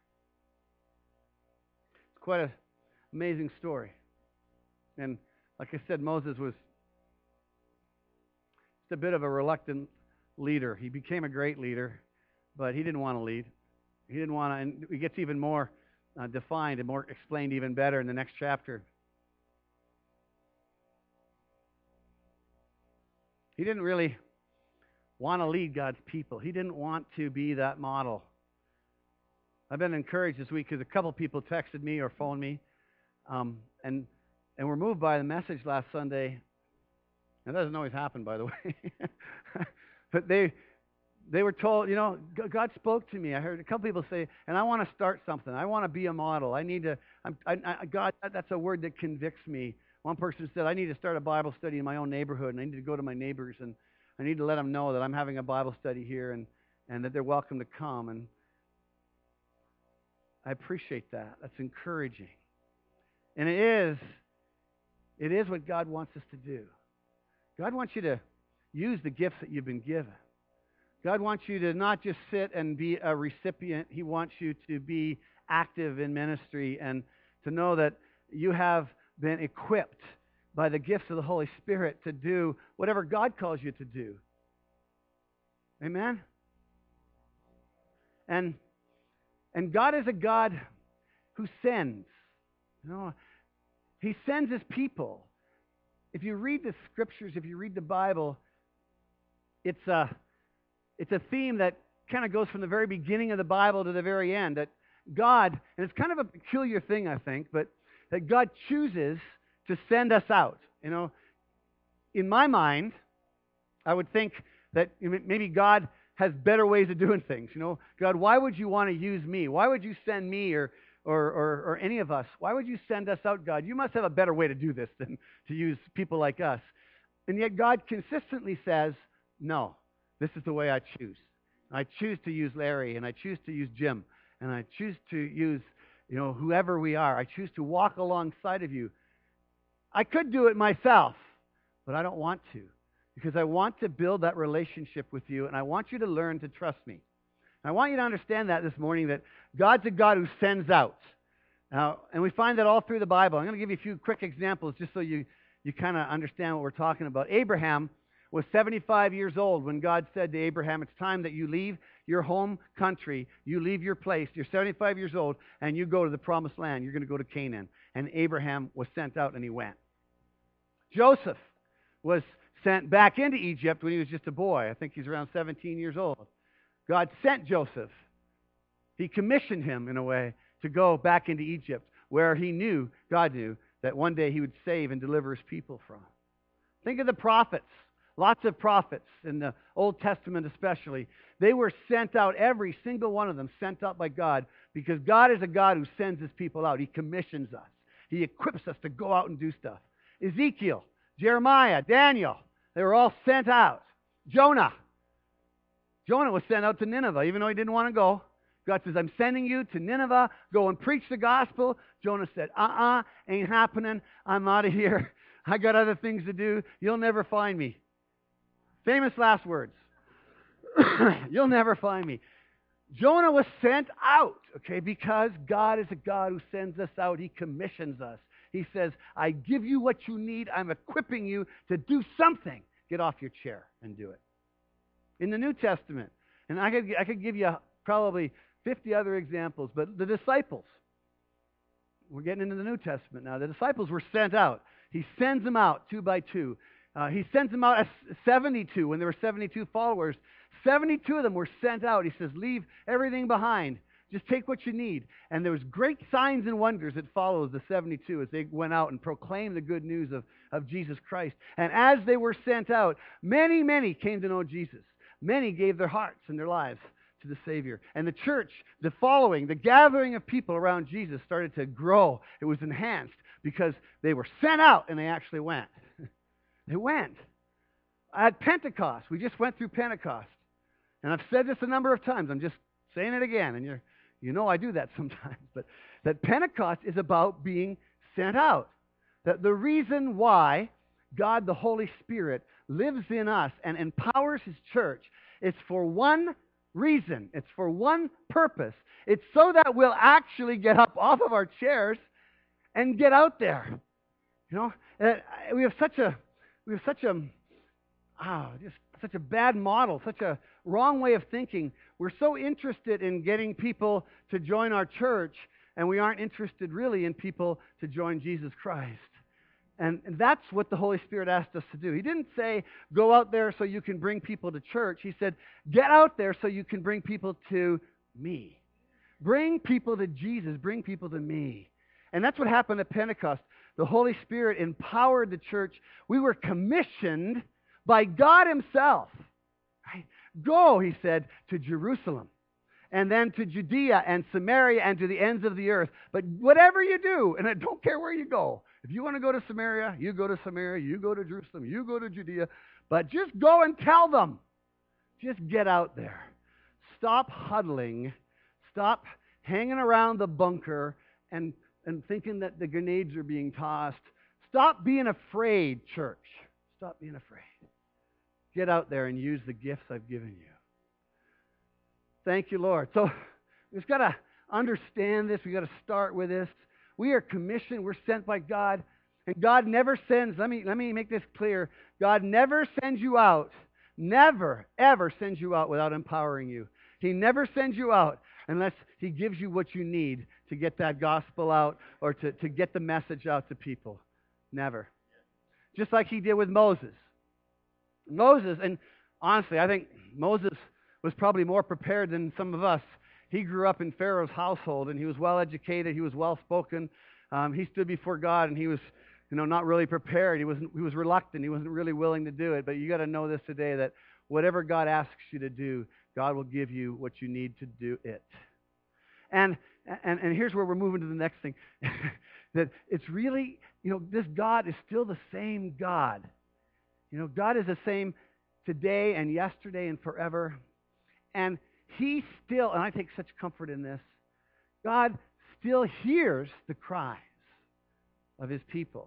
It's quite an amazing story. And like I said, Moses was just a bit of a reluctant leader. He became a great leader, but he didn't want to lead. He didn't want to, and it gets even more uh, defined and more explained even better in the next chapter. He didn't really want to lead God's people. He didn't want to be that model. I've been encouraged this week because a couple people texted me or phoned me, um, and and were moved by the message last Sunday. And that doesn't always happen, by the way. But they they were told, you know, God spoke to me. I heard a couple people say, and I want to start something. I want to be a model. I need to, I'm, I, I, God, that's a word that convicts me. One person said, I need to start a Bible study in my own neighborhood, and I need to go to my neighbors, and I need to let them know that I'm having a Bible study here, and, and that they're welcome to come. And I appreciate that. That's encouraging. And it is, it is what God wants us to do. God wants you to use the gifts that you've been given. God wants you to not just sit and be a recipient. He wants you to be active in ministry and to know that you have been equipped by the gifts of the Holy Spirit to do whatever God calls you to do. Amen? And, and God is a God who sends. You know, He sends His people. If you read the Scriptures, if you read the Bible, it's a, it's a theme that kind of goes from the very beginning of the Bible to the very end. That God, and it's kind of a peculiar thing, I think, but that God chooses to send us out. You know, in my mind, I would think that maybe God has better ways of doing things. You know, God, why would you want to use me? Why would you send me or or or, or any of us? Why would you send us out, God? You must have a better way to do this than to use people like us. And yet God consistently says, no, this is the way I choose. I choose to use Larry, and I choose to use Jim, and I choose to use, you know, whoever we are. I choose to walk alongside of you. I could do it myself, but I don't want to, because I want to build that relationship with you, and I want you to learn to trust me. And I want you to understand that this morning, that God's a God who sends out. Now, and we find that all through the Bible. I'm going to give you a few quick examples just so you, you kind of understand what we're talking about. Abraham was seventy-five years old when God said to Abraham, it's time that you leave your home country, you leave your place, you're seventy-five years old, and you go to the promised land. You're going to go to Canaan. And Abraham was sent out, and he went. Joseph was sent back into Egypt when he was just a boy. I think he's around seventeen years old. God sent Joseph. He commissioned him, in a way, to go back into Egypt, where he knew, God knew, that one day he would save and deliver his people from. Think of the prophets. Lots of prophets in the Old Testament especially. They were sent out, every single one of them sent out by God, because God is a God who sends his people out. He commissions us. He equips us to go out and do stuff. Ezekiel, Jeremiah, Daniel, they were all sent out. Jonah. Jonah was sent out to Nineveh, even though he didn't want to go. God says, I'm sending you to Nineveh. Go and preach the gospel. Jonah said, uh-uh, ain't happening. I'm out of here. I got other things to do. You'll never find me. Famous last words. You'll never find me. Jonah was sent out, okay, because God is a God who sends us out. He commissions us. He says, I give you what you need. I'm equipping you to do something. Get off your chair and do it. In the New Testament, and I could, I could give you probably fifty other examples, but the disciples, we're getting into the New Testament now. The disciples were sent out. He sends them out two by two. Uh, he sends them out as seventy-two when there were seventy-two followers. seventy-two of them were sent out. He says, leave everything behind. Just take what you need. And there was great signs and wonders that followed the seventy-two as they went out and proclaimed the good news of, of Jesus Christ. And as they were sent out, many, many came to know Jesus. Many gave their hearts and their lives to the Savior. And the church, the following, the gathering of people around Jesus started to grow. It was enhanced because they were sent out and they actually went. They went. At Pentecost, we just went through Pentecost. And I've said this a number of times. I'm just saying it again. And you're, you know I do that sometimes. But that Pentecost is about being sent out. That the reason why God, the Holy Spirit, lives in us and empowers His church is for one reason. It's for one purpose. It's so that we'll actually get up off of our chairs and get out there. You know, and we have such a we have such a ah, just such a bad model, such a wrong way of thinking. We're so interested in getting people to join our church, and we aren't interested really in people to join Jesus Christ. And, and that's what the Holy Spirit asked us to do. He didn't say, go out there so you can bring people to church. He said, get out there so you can bring people to me. Bring people to Jesus. Bring people to me. And that's what happened at Pentecost. The Holy Spirit empowered the church. We were commissioned by God Himself. Right? Go, He said, to Jerusalem, and then to Judea and Samaria and to the ends of the earth. But whatever you do, and I don't care where you go, if you want to go to Samaria, you go to Samaria, you go to Jerusalem, you go to Judea, but just go and tell them. Just get out there. Stop huddling. Stop hanging around the bunker and, and thinking that the grenades are being tossed. Stop being afraid, church. Stop being afraid. Get out there and use the gifts I've given you. Thank you, Lord. So we've got to understand this. We've got to start with this. We are commissioned. We're sent by God. And God never sends, let me, let me make this clear. God never sends you out, never, ever sends you out without empowering you. He never sends you out unless He gives you what you need to get that gospel out or to, to get the message out to people. Never. Just like He did with Moses. Moses, and honestly, I think Moses was probably more prepared than some of us. He grew up in Pharaoh's household, and he was well educated. He was well spoken. Um, he stood before God, and he was, you know, not really prepared. He wasn't. He was reluctant. He wasn't really willing to do it. But you got to know this today: that whatever God asks you to do, God will give you what you need to do it. And and and here's where we're moving to the next thing: that it's really, you know, this God is still the same God. You know, God is the same today and yesterday and forever. And He still, and I take such comfort in this, God still hears the cries of His people.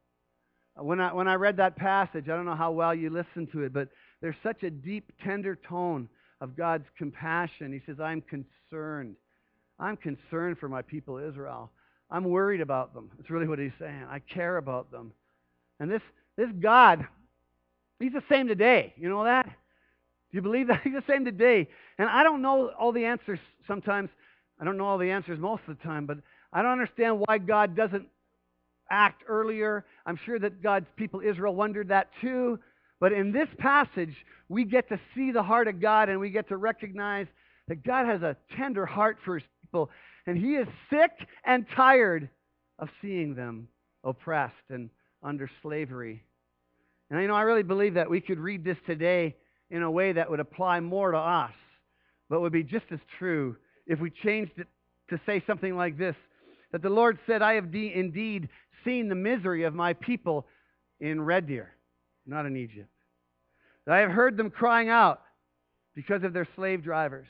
When I, when I read that passage, I don't know how well you listened to it, but there's such a deep, tender tone of God's compassion. He says, I'm concerned. I'm concerned for my people Israel. I'm worried about them. That's really what He's saying. I care about them. And this, this God, He's the same today. You know that? Do you believe that? He's the same today. And I don't know all the answers sometimes. I don't know all the answers most of the time, but I don't understand why God doesn't act earlier. I'm sure that God's people, Israel, wondered that too. But in this passage, we get to see the heart of God, and we get to recognize that God has a tender heart for His people, and He is sick and tired of seeing them oppressed and under slavery. And you know, I really believe that we could read this today in a way that would apply more to us, but would be just as true if we changed it to say something like this, that the Lord said, I have de- indeed seen the misery of my people in Red Deer, not in Egypt. That I have heard them crying out because of their slave drivers,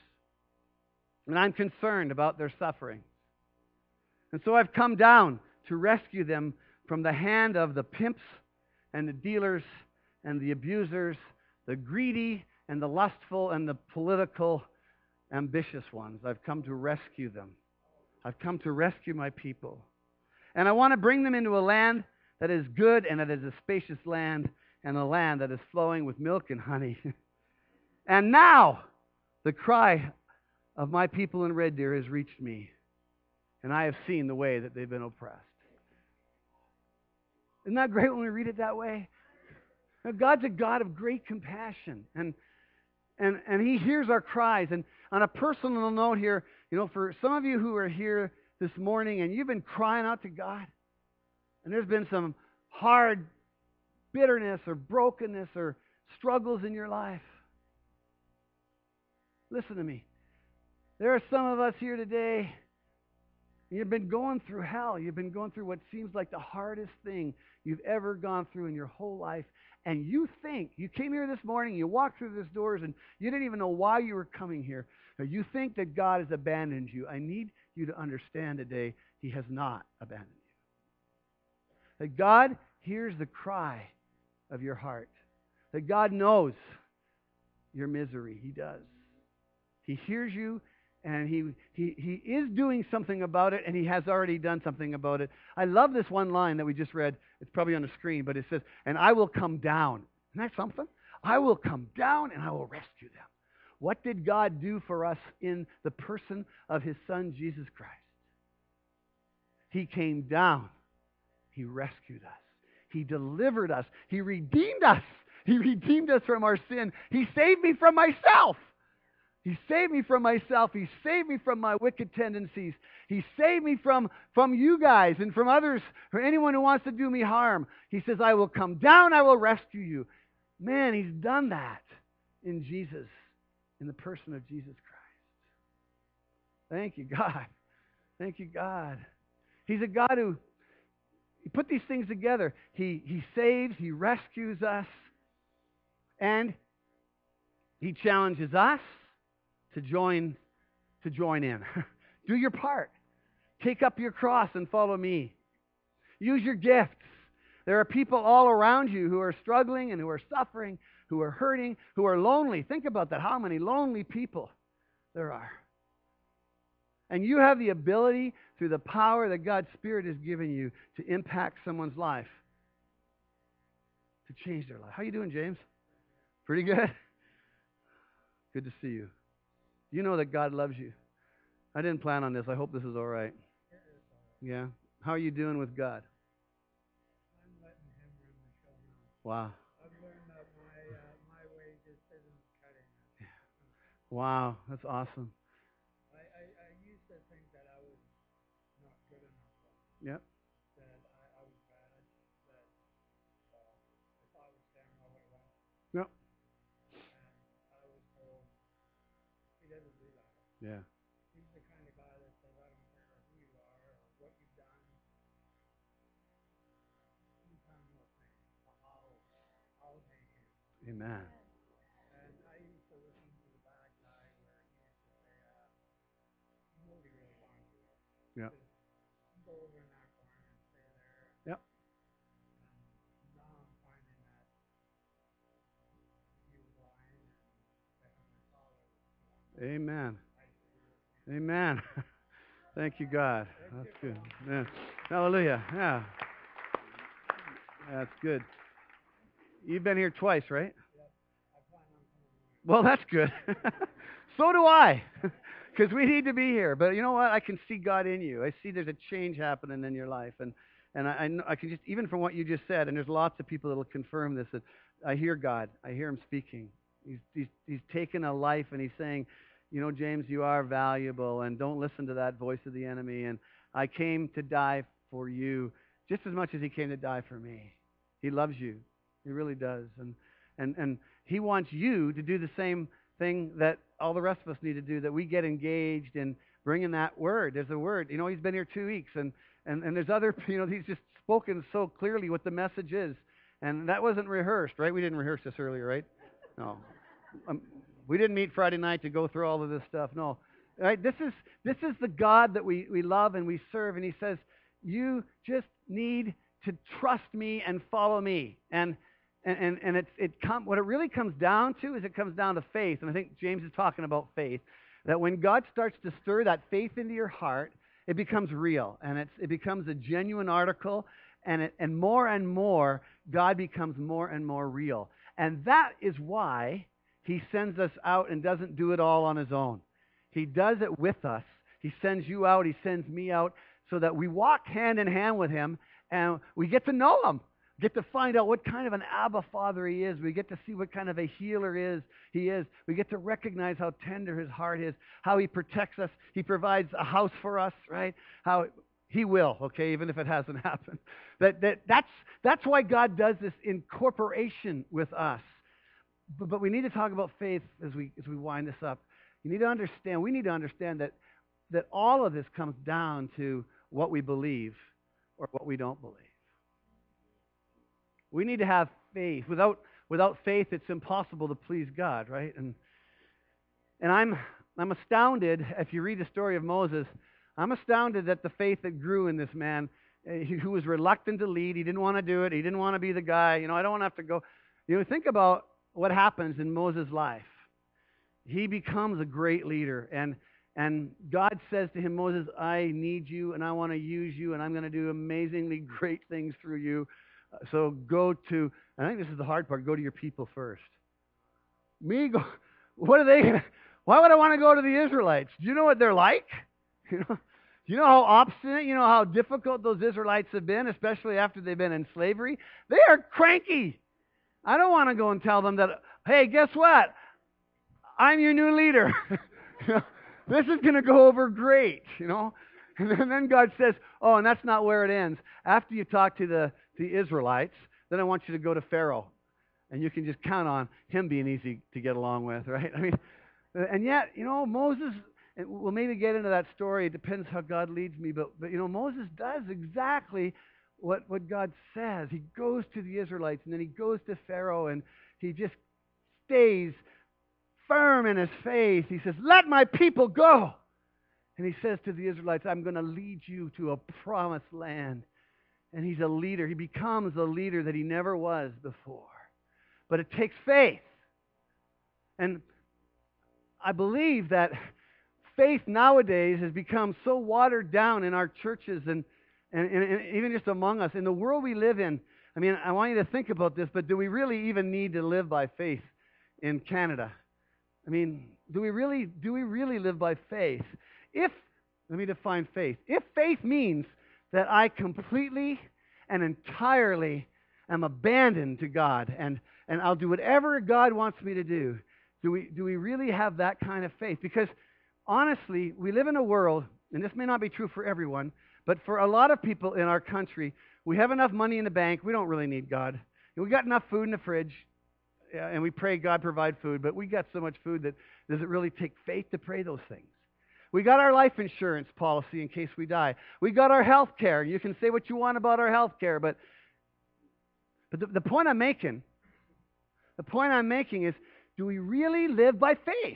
and I'm concerned about their suffering. And so I've come down to rescue them from the hand of the pimps and the dealers and the abusers, the greedy and the lustful and the political ambitious ones. I've come to rescue them. I've come to rescue my people. And I want to bring them into a land that is good and that is a spacious land and a land that is flowing with milk and honey. And now the cry of my people in Red Deer has reached me, and I have seen the way that they've been oppressed. Isn't that great when we read it that way? Now, God's a God of great compassion, and and and He hears our cries. And on a personal note here, you know, for some of you who are here this morning and you've been crying out to God, and there's been some hard bitterness or brokenness or struggles in your life, listen to me. There are some of us here today, you've been going through hell. You've been going through what seems like the hardest thing you've ever gone through in your whole life. And you think, you came here this morning, you walked through these doors, and you didn't even know why you were coming here. Or you think that God has abandoned you. I need you to understand today, He has not abandoned you. That God hears the cry of your heart. That God knows your misery. He does. He hears you, and he, he, he is doing something about it, and He has already done something about it. I love this one line that we just read. It's probably on the screen, but it says, and I will come down. Isn't that something? I will come down, and I will rescue them. What did God do for us in the person of His Son, Jesus Christ? He came down. He rescued us. He delivered us. He redeemed us. He redeemed us from our sin. He saved me from myself. He saved me from myself. He saved me from my wicked tendencies. He saved me from, from you guys and from others, or anyone who wants to do me harm. He says, I will come down, I will rescue you. Man, He's done that in Jesus, in the person of Jesus Christ. Thank you, God. Thank you, God. He's a God who He put these things together. He, he saves, He rescues us, and He challenges us to join to join in. Do your part. Take up your cross and follow me. Use your gifts. There are people all around you who are struggling and who are suffering, who are hurting, who are lonely. Think about that, how many lonely people there are. And you have the ability, through the power that God's Spirit has given you, to impact someone's life, to change their life. How you doing, James? Pretty good? Good to see you. You know that God loves you. I didn't plan on this. I hope this is all right. Yeah? How are you doing with God? I'm letting Him run the show now. Wow. I've learned that my, uh, my way just isn't cutting it. Wow, that's awesome. I, I, I used to think that I was not good enough. Yep. That I, I was bad. That uh, if I was down, I would have left. Yep. And I was told, He doesn't do that. Yeah. He's the kind of guy that says, I don't care who you are or what you've done. You come with me. I'll, I'll hang in. Amen. And I used to listen to the bad guy where he used to say, uh, nobody really wants you. Yep. Just go over in that corner and stay there. Yep. And now I'm finding that he was lying and that my father was the one. Amen. Amen. Thank you, God. That's good. Yeah. Hallelujah. Yeah. That's good. You've been here twice, right? Well, that's good. So do I. Because we need to be here. But you know what? I can see God in you. I see there's a change happening in your life. And and I, I, know, I can just, even from what you just said, and there's lots of people that will confirm this, that I hear God. I hear Him speaking. He's, he's, he's taken a life and He's saying, you know, James, you are valuable, and don't listen to that voice of the enemy. And I came to die for you just as much as He came to die for me. He loves you. He really does. And and and He wants you to do the same thing that all the rest of us need to do, that we get engaged in bringing that word. There's a word. You know, He's been here two weeks, and, and, and there's other, you know, He's just spoken so clearly what the message is. And that wasn't rehearsed, right? We didn't rehearse this earlier, right? No. Um, we didn't meet Friday night to go through all of this stuff. No. Right? This is this is the God that we, we love and we serve. And He says, you just need to trust me and follow me. And And, and, and it's, it com- what it really comes down to is it comes down to faith. And I think James is talking about faith. That when God starts to stir that faith into your heart, it becomes real. And it's, it becomes a genuine article. And, it, and more and more, God becomes more and more real. And that is why he sends us out and doesn't do it all on his own. He does it with us. He sends you out. He sends me out so that we walk hand in hand with him and we get to know him. Get to find out what kind of an Abba Father he is. We get to see what kind of a healer is he is. We get to recognize how tender his heart is, how he protects us. He provides a house for us, right? How he will, okay, even if it hasn't happened. That, that, that's, that's why God does this in cooperation with us. But, but we need to talk about faith as we, as we wind this up. You need to understand, we need to understand that, that all of this comes down to what we believe or what we don't believe. We need to have faith. Without, without faith, it's impossible to please God, right? And, and I'm, I'm astounded, if you read the story of Moses, I'm astounded at the faith that grew in this man who was reluctant to lead. He didn't want to do it. He didn't want to be the guy. You know, I don't want to have to go. You know, think about what happens in Moses' life. He becomes a great leader. And, and God says to him, Moses, I need you, and I want to use you, and I'm going to do amazingly great things through you. So go to, I think this is the hard part, go to your people first. Me, go, what are they going to, why would I want to go to the Israelites? Do you know what they're like? You know, do you know how obstinate, you know how difficult those Israelites have been, especially after they've been in slavery? They are cranky. I don't want to go and tell them that, hey, guess what? I'm your new leader. You know, this is going to go over great, you know. And then God says, oh, and that's not where it ends. After you talk to the, the Israelites, then I want you to go to Pharaoh. And you can just count on him being easy to get along with, right? I mean, and yet, you know, Moses, and we'll maybe get into that story. It depends how God leads me. But, but you know, Moses does exactly what, what God says. He goes to the Israelites, and then he goes to Pharaoh, and he just stays firm in his faith. He says, let my people go. And he says to the Israelites, I'm going to lead you to a promised land. And he's a leader. He becomes a leader that he never was before. But it takes faith. And I believe that faith nowadays has become so watered down in our churches and, and, and even just among us. In the world we live in, I mean, I want you to think about this, but do we really even need to live by faith in Canada? I mean, do we really, do we really live by faith? If, let me define faith. If faith means that I completely and entirely am abandoned to God and, and I'll do whatever God wants me to do, do we, do we really have that kind of faith? Because honestly, we live in a world, and this may not be true for everyone, but for a lot of people in our country, we have enough money in the bank, we don't really need God. We got enough food in the fridge, and we pray God provide food, but we got so much food that does it really take faith to pray those things? We got our life insurance policy in case we die. We got our health care. You can say what you want about our health care, but, but the, the point I'm making, the point I'm making is, do we really live by faith?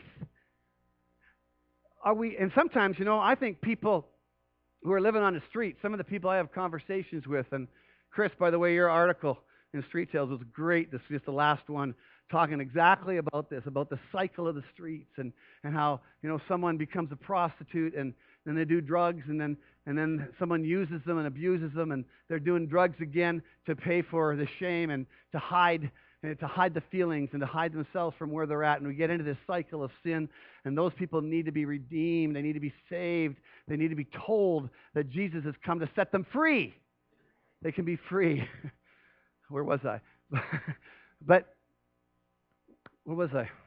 Are we, and sometimes, you know, I think people who are living on the street, some of the people I have conversations with, and Chris, by the way, your article in Street Tales was great. This is just the last one, talking exactly about this, about the cycle of the streets and, and how, you know, someone becomes a prostitute and then they do drugs and then and then someone uses them and abuses them and they're doing drugs again to pay for the shame and to hide and to hide the feelings and to hide themselves from where they're at. And we get into this cycle of sin, and those people need to be redeemed. They need to be saved. They need to be told that Jesus has come to set them free. They can be free. Where was I? But where was I?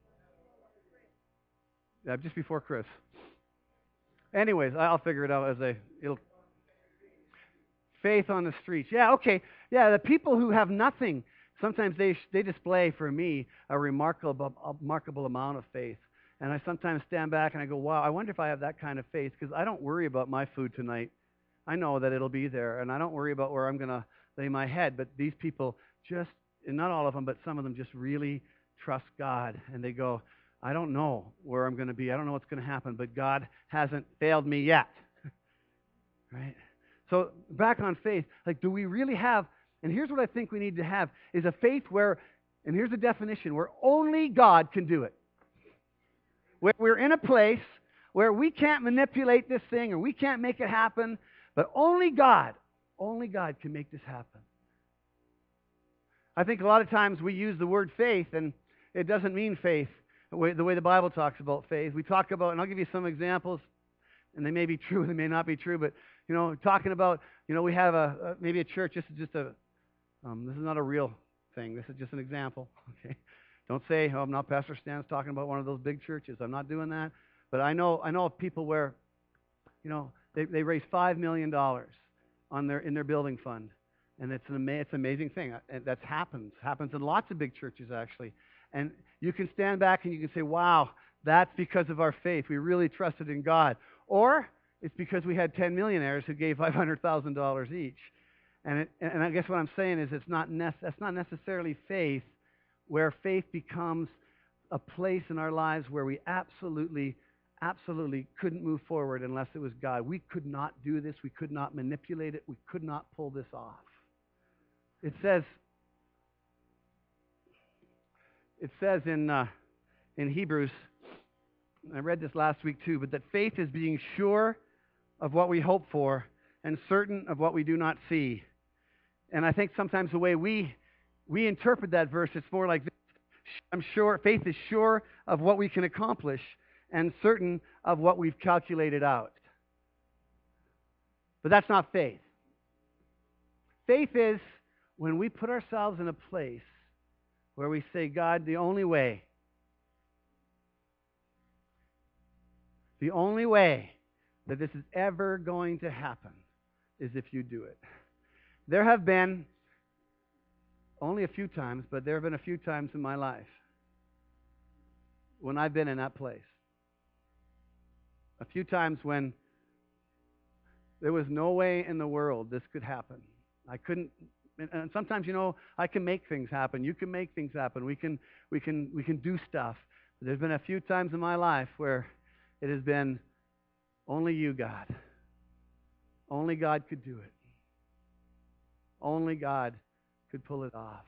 Yeah, just before Chris. Anyways, I'll figure it out as I, it'll, faith on the streets. Yeah, okay. Yeah, the people who have nothing, sometimes they they display for me a remarkable, a remarkable amount of faith. And I sometimes stand back and I go, wow, I wonder if I have that kind of faith, because I don't worry about my food tonight. I know that it'll be there, and I don't worry about where I'm going to lay my head. But these people just, and not all of them, but some of them just really trust God, and they go, I don't know where I'm going to be. I don't know what's going to happen, but God hasn't failed me yet. Right? So back on faith, like, do we really have And here's what I think we need to have, is a faith where, and here's the definition, where only God can do it. Where we're in a place where we can't manipulate this thing or we can't make it happen, but only God, only God can make this happen. I think a lot of times we use the word faith, and it doesn't mean faith the way, the way the Bible talks about faith. We talk about, and I'll give you some examples, and they may be true, they may not be true, but, you know, talking about, you know, we have a, a maybe a church, this is just a, um, this is not a real thing, this is just an example, okay? Don't say, oh, I'm not Pastor Stan's talking about one of those big churches. I'm not doing that. But I know I know of people where, you know, they, they raise five million dollars on their in their building fund. And it's an ama- it's an amazing thing. And that's happens. Happens in lots of big churches, actually. And you can stand back and you can say, wow, that's because of our faith. We really trusted in God. Or it's because we had ten millionaires who gave five hundred thousand dollars each. And it, and I guess what I'm saying is it's not nec- that's not necessarily faith, where faith becomes a place in our lives where we absolutely, absolutely couldn't move forward unless it was God. We could not do this. We could not manipulate it. We could not pull this off. It says, it says in uh, in Hebrews, I read this last week too, but that faith is being sure of what we hope for and certain of what we do not see. And I think sometimes the way we we interpret that verse, it's more like this. I'm sure, faith is sure of what we can accomplish and certain of what we've calculated out. But that's not faith. Faith is when we put ourselves in a place where we say, God, the only way, the only way that this is ever going to happen is if you do it. There have been only a few times, but there have been a few times in my life when I've been in that place. A few times when there was no way in the world this could happen. I couldn't, and sometimes, you know, I can make things happen. You can make things happen. We can, we can, we can do stuff. But there's been a few times in my life where it has been only you, God. Only God could do it. Only God could pull it off.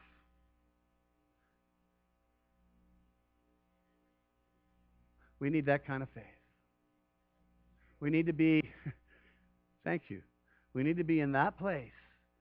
We need that kind of faith. We need to be, thank you, we need to be in that place.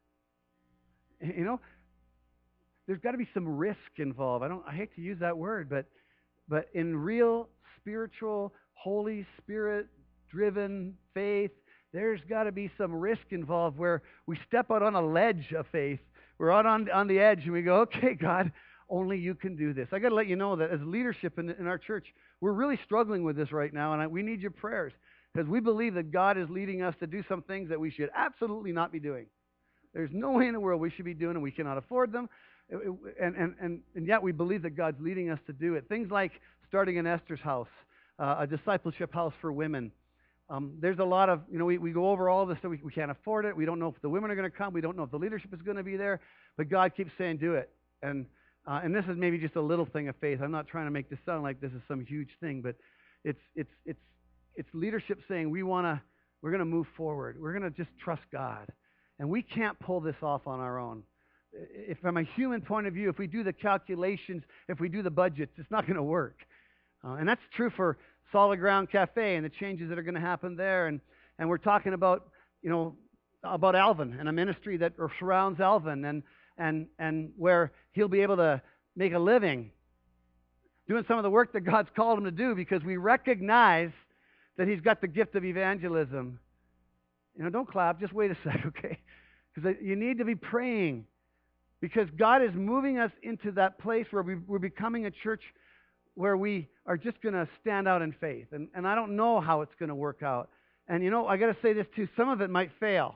You know, there's got to be some risk involved. I don't, I hate to use that word, but, but in real spiritual, Holy Spirit-driven faith, there's got to be some risk involved where we step out on a ledge of faith. We're out on, on the edge and we go, okay, God, only you can do this. I got to let you know that as leadership in, in our church, we're really struggling with this right now, and I, we need your prayers because we believe that God is leading us to do some things that we should absolutely not be doing. There's no way in the world we should be doing them. We cannot afford them. And, and, and, and yet we believe that God's leading us to do it. Things like starting an Esther's house, uh, a discipleship house for women. Um, there's a lot of, you know, we, we go over all this stuff. We, we can't afford it. We don't know if the women are going to come. We don't know if the leadership is going to be there. But God keeps saying, do it. And uh, and this is maybe just a little thing of faith. I'm not trying to make this sound like this is some huge thing, but it's it's it's it's leadership saying we want to, we're going to move forward. We're going to just trust God. And we can't pull this off on our own. If from a human point of view, if we do the calculations, if we do the budgets, it's not going to work. Uh, and that's true for Solid Ground Cafe and the changes that are going to happen there. And, and we're talking about, you know, about Alvin and a ministry that surrounds Alvin and, and, and where he'll be able to make a living doing some of the work that God's called him to do because we recognize that he's got the gift of evangelism. You know, don't clap. Just wait a sec, okay? Because you need to be praying because God is moving us into that place where we, we're becoming a church where we are just going to stand out in faith. And, and I don't know how it's going to work out. And, you know, I got to say this too. Some of it might fail.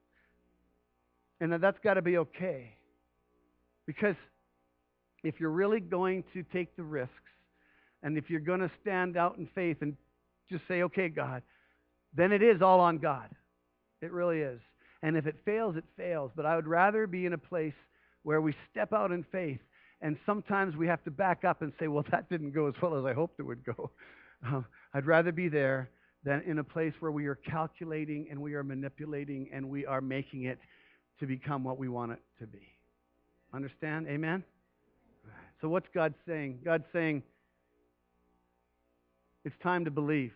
And that's got to be okay. Because if you're really going to take the risks and if you're going to stand out in faith and just say, okay, God, then it is all on God. It really is. And if it fails, it fails. But I would rather be in a place where we step out in faith. And sometimes we have to back up and say, well, that didn't go as well as I hoped it would go. Uh, I'd rather be there than in a place where we are calculating and we are manipulating and we are making it to become what we want it to be. Understand? Amen? So what's God saying? God's saying it's time to believe.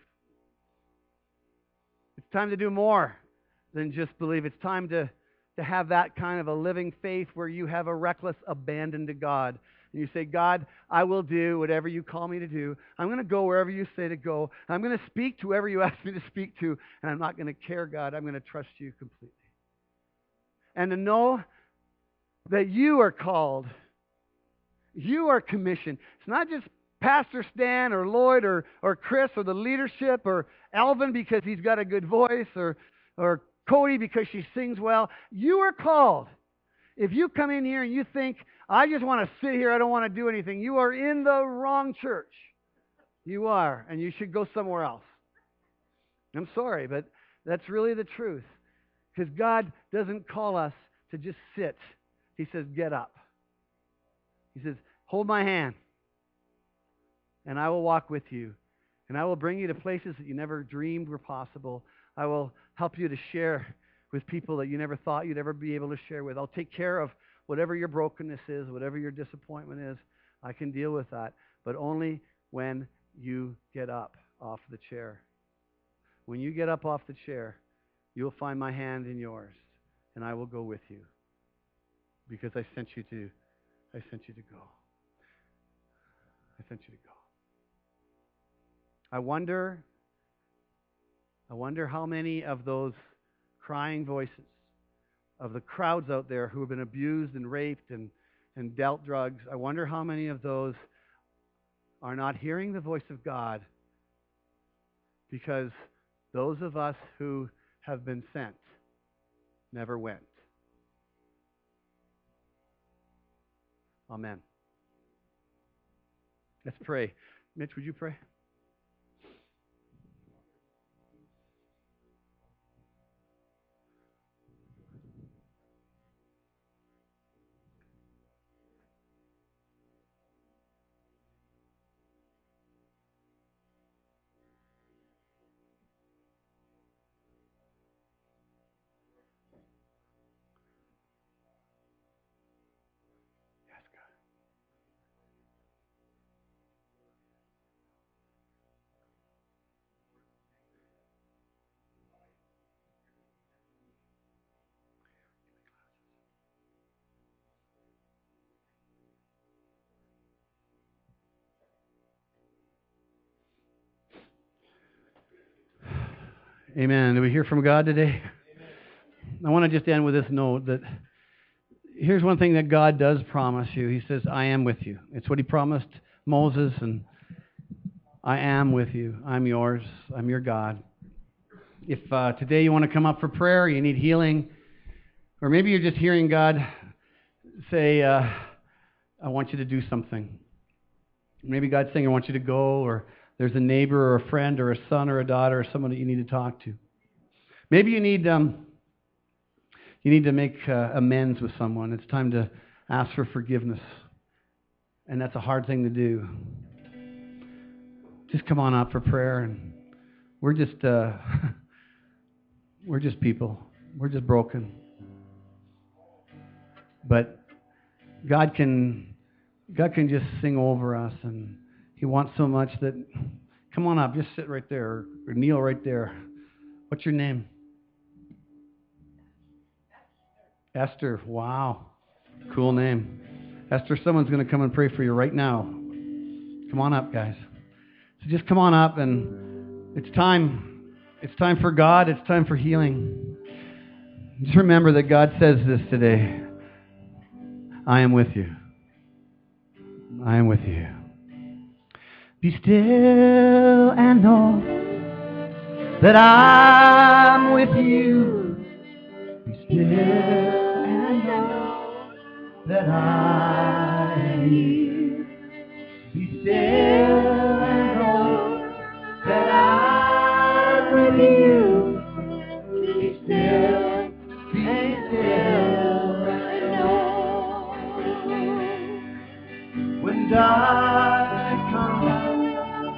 It's time to do more than just believe. It's time to, to have that kind of a living faith where you have a reckless abandon to God. And you say, God, I will do whatever you call me to do. I'm going to go wherever you say to go. I'm going to speak to whoever you ask me to speak to. And I'm not going to care, God. I'm going to trust you completely. And to know that you are called. You are commissioned. It's not just Pastor Stan or Lloyd or, or Chris or the leadership or Alvin because he's got a good voice or, or Cody because she sings well. You are called. If you come in here and you think, I just want to sit here, I don't want to do anything, you are in the wrong church. You are, and you should go somewhere else. I'm sorry, but that's really the truth. Because God doesn't call us to just sit. He says, get up. He says, hold my hand, and I will walk with you, and I will bring you to places that you never dreamed were possible. I will help you to share with people that you never thought you'd ever be able to share with. I'll take care of whatever your brokenness is, whatever your disappointment is. I can deal with that, but only when you get up off the chair. When you get up off the chair, you'll find my hand in yours, and I will go with you because I sent you to I sent you to go. I sent you to go. I wonder, I wonder how many of those crying voices, of the crowds out there who have been abused and raped and, and dealt drugs, I wonder how many of those are not hearing the voice of God because those of us who have been sent never went. Amen. Let's pray. Mitch, would you pray? Amen. Do we hear from God today? Amen. I want to just end with this note that here's one thing that God does promise you. He says, I am with you. It's what he promised Moses, and I am with you. I'm yours. I'm your God. If uh, today you want to come up for prayer, you need healing, or maybe you're just hearing God say, uh, I want you to do something. Maybe God's saying, I want you to go, or there's a neighbor or a friend or a son or a daughter or someone that you need to talk to. Maybe you need um, you need to make uh, amends with someone. It's time to ask for forgiveness. And that's a hard thing to do. Just come on up for prayer. And we're just uh, we're just people. We're just broken. But God can God can just sing over us, and he wants so much that, come on up, just sit right there, or, or kneel right there. What's your name? Esther. Wow. Cool name. Esther, someone's going to come and pray for you right now. Come on up, guys. So just come on up, and it's time. It's time for God. It's time for healing. Just remember that God says this today. I am with you. I am with you. Be still and know that I'm with you. Be still and know that I am here. Be still and know that I'm with you. Be still, be still and know. When dark comes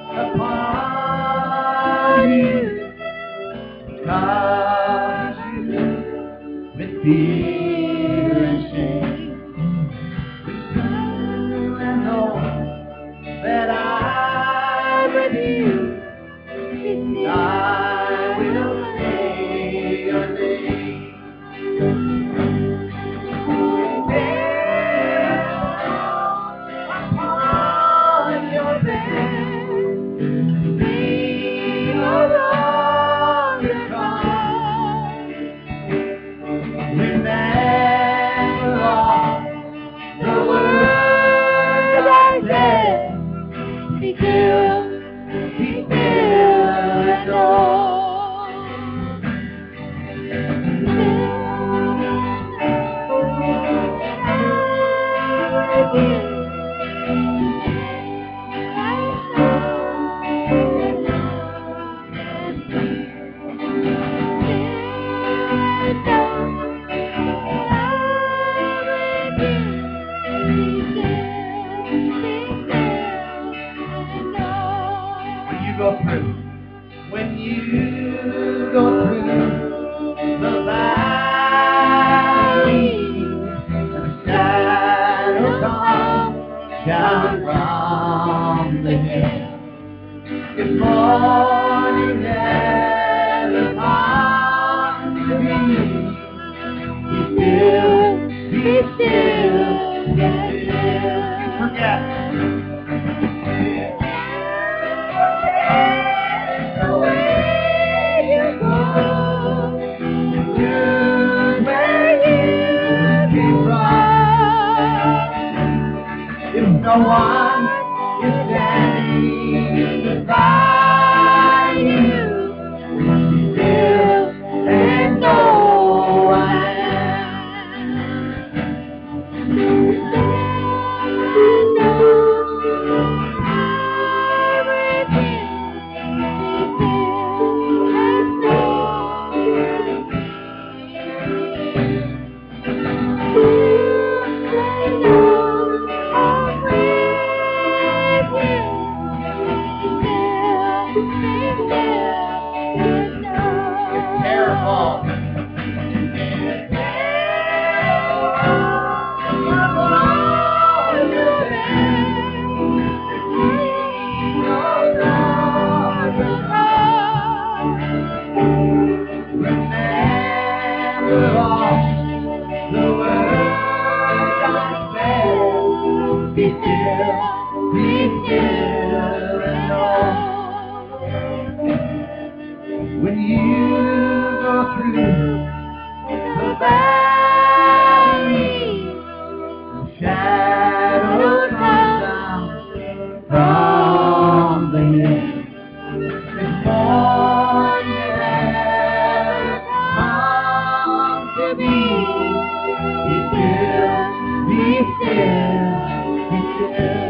upon you, God is with thee. Be still, be still and know. When you go through, when you go through the valley, the shadow comes down from the hill. If morning never comes to me, be still, be still, be still. You forget. No one is standing by you. Still and know I when you go through the valley, the shadow comes down from the hill. This morning never comes to me. Be still, be still, be still.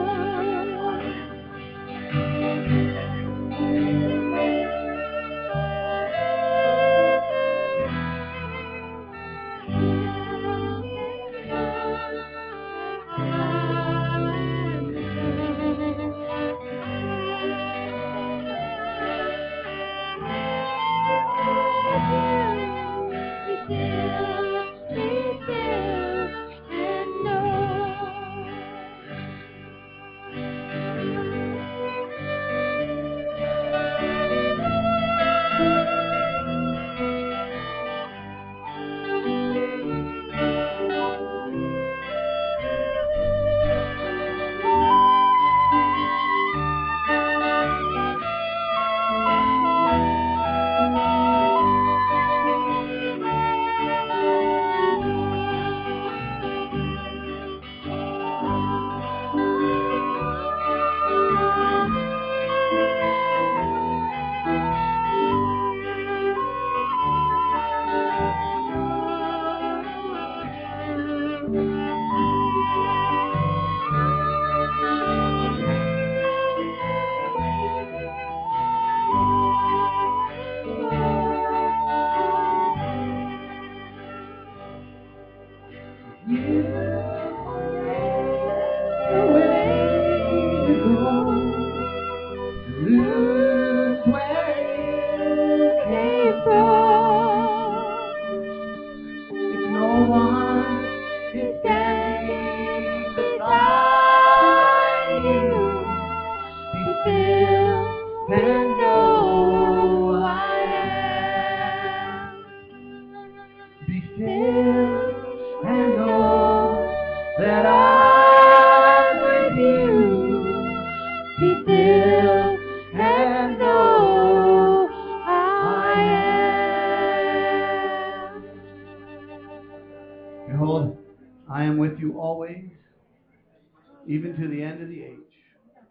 Behold, I am with you always, even to the end of the age.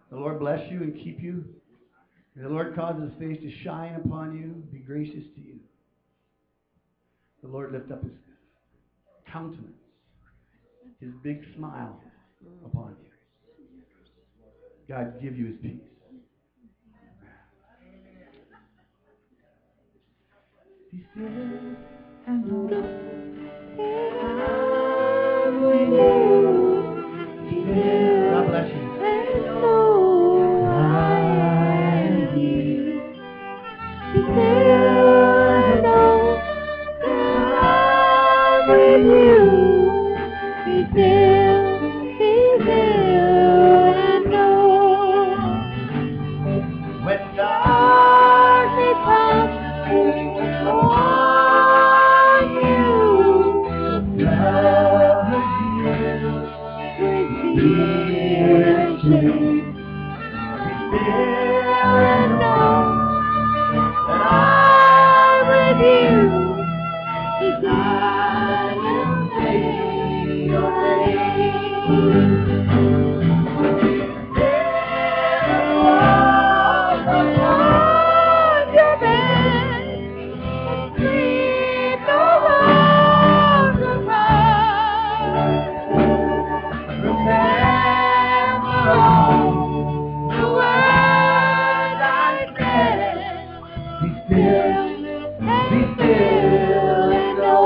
The Lord bless you and keep you. May the Lord cause his face to shine upon you, be gracious to you. The Lord lift up his countenance, his big smile upon you. God give you his peace. Be still and know I'm with you. God bless you. Be still and know I'm with you. Be still, be still and know. When darkness comes upon you, love with fear and shame. Be still and know that I'm with you. I will say your name. Walk upon your bed and sleep no longer cry. Remember all the words I said. Be still, be still and know.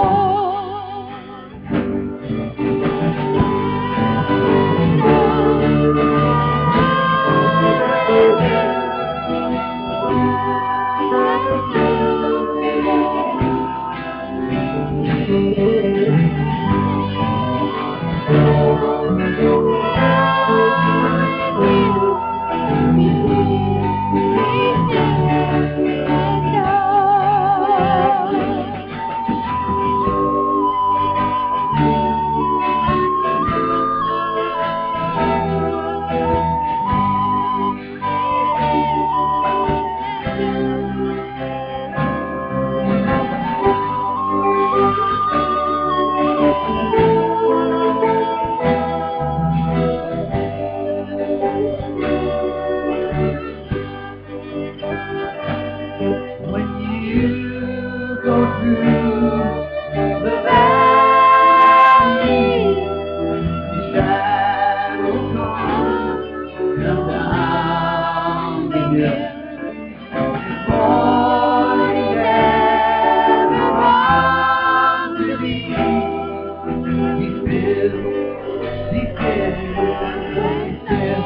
When you go through the valley, the shadows come, come down again. Morning never comes to be. Be still, be still, be still.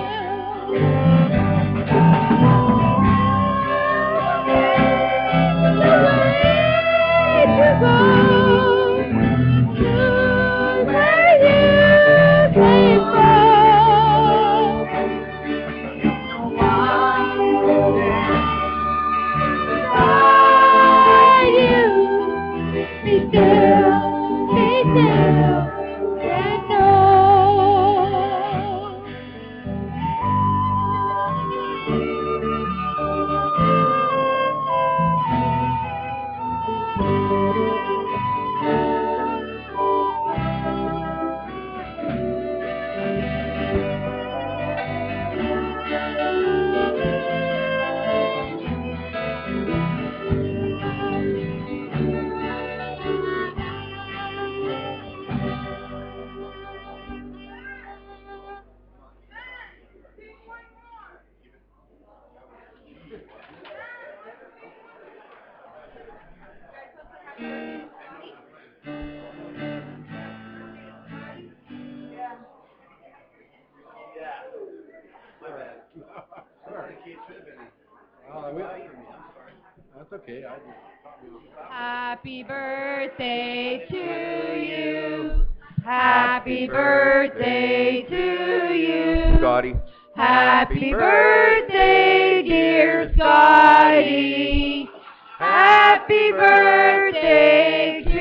That's okay. I just Happy birthday to you. Happy birthday to you. Scotty. Happy birthday, dear Scotty. Happy birthday to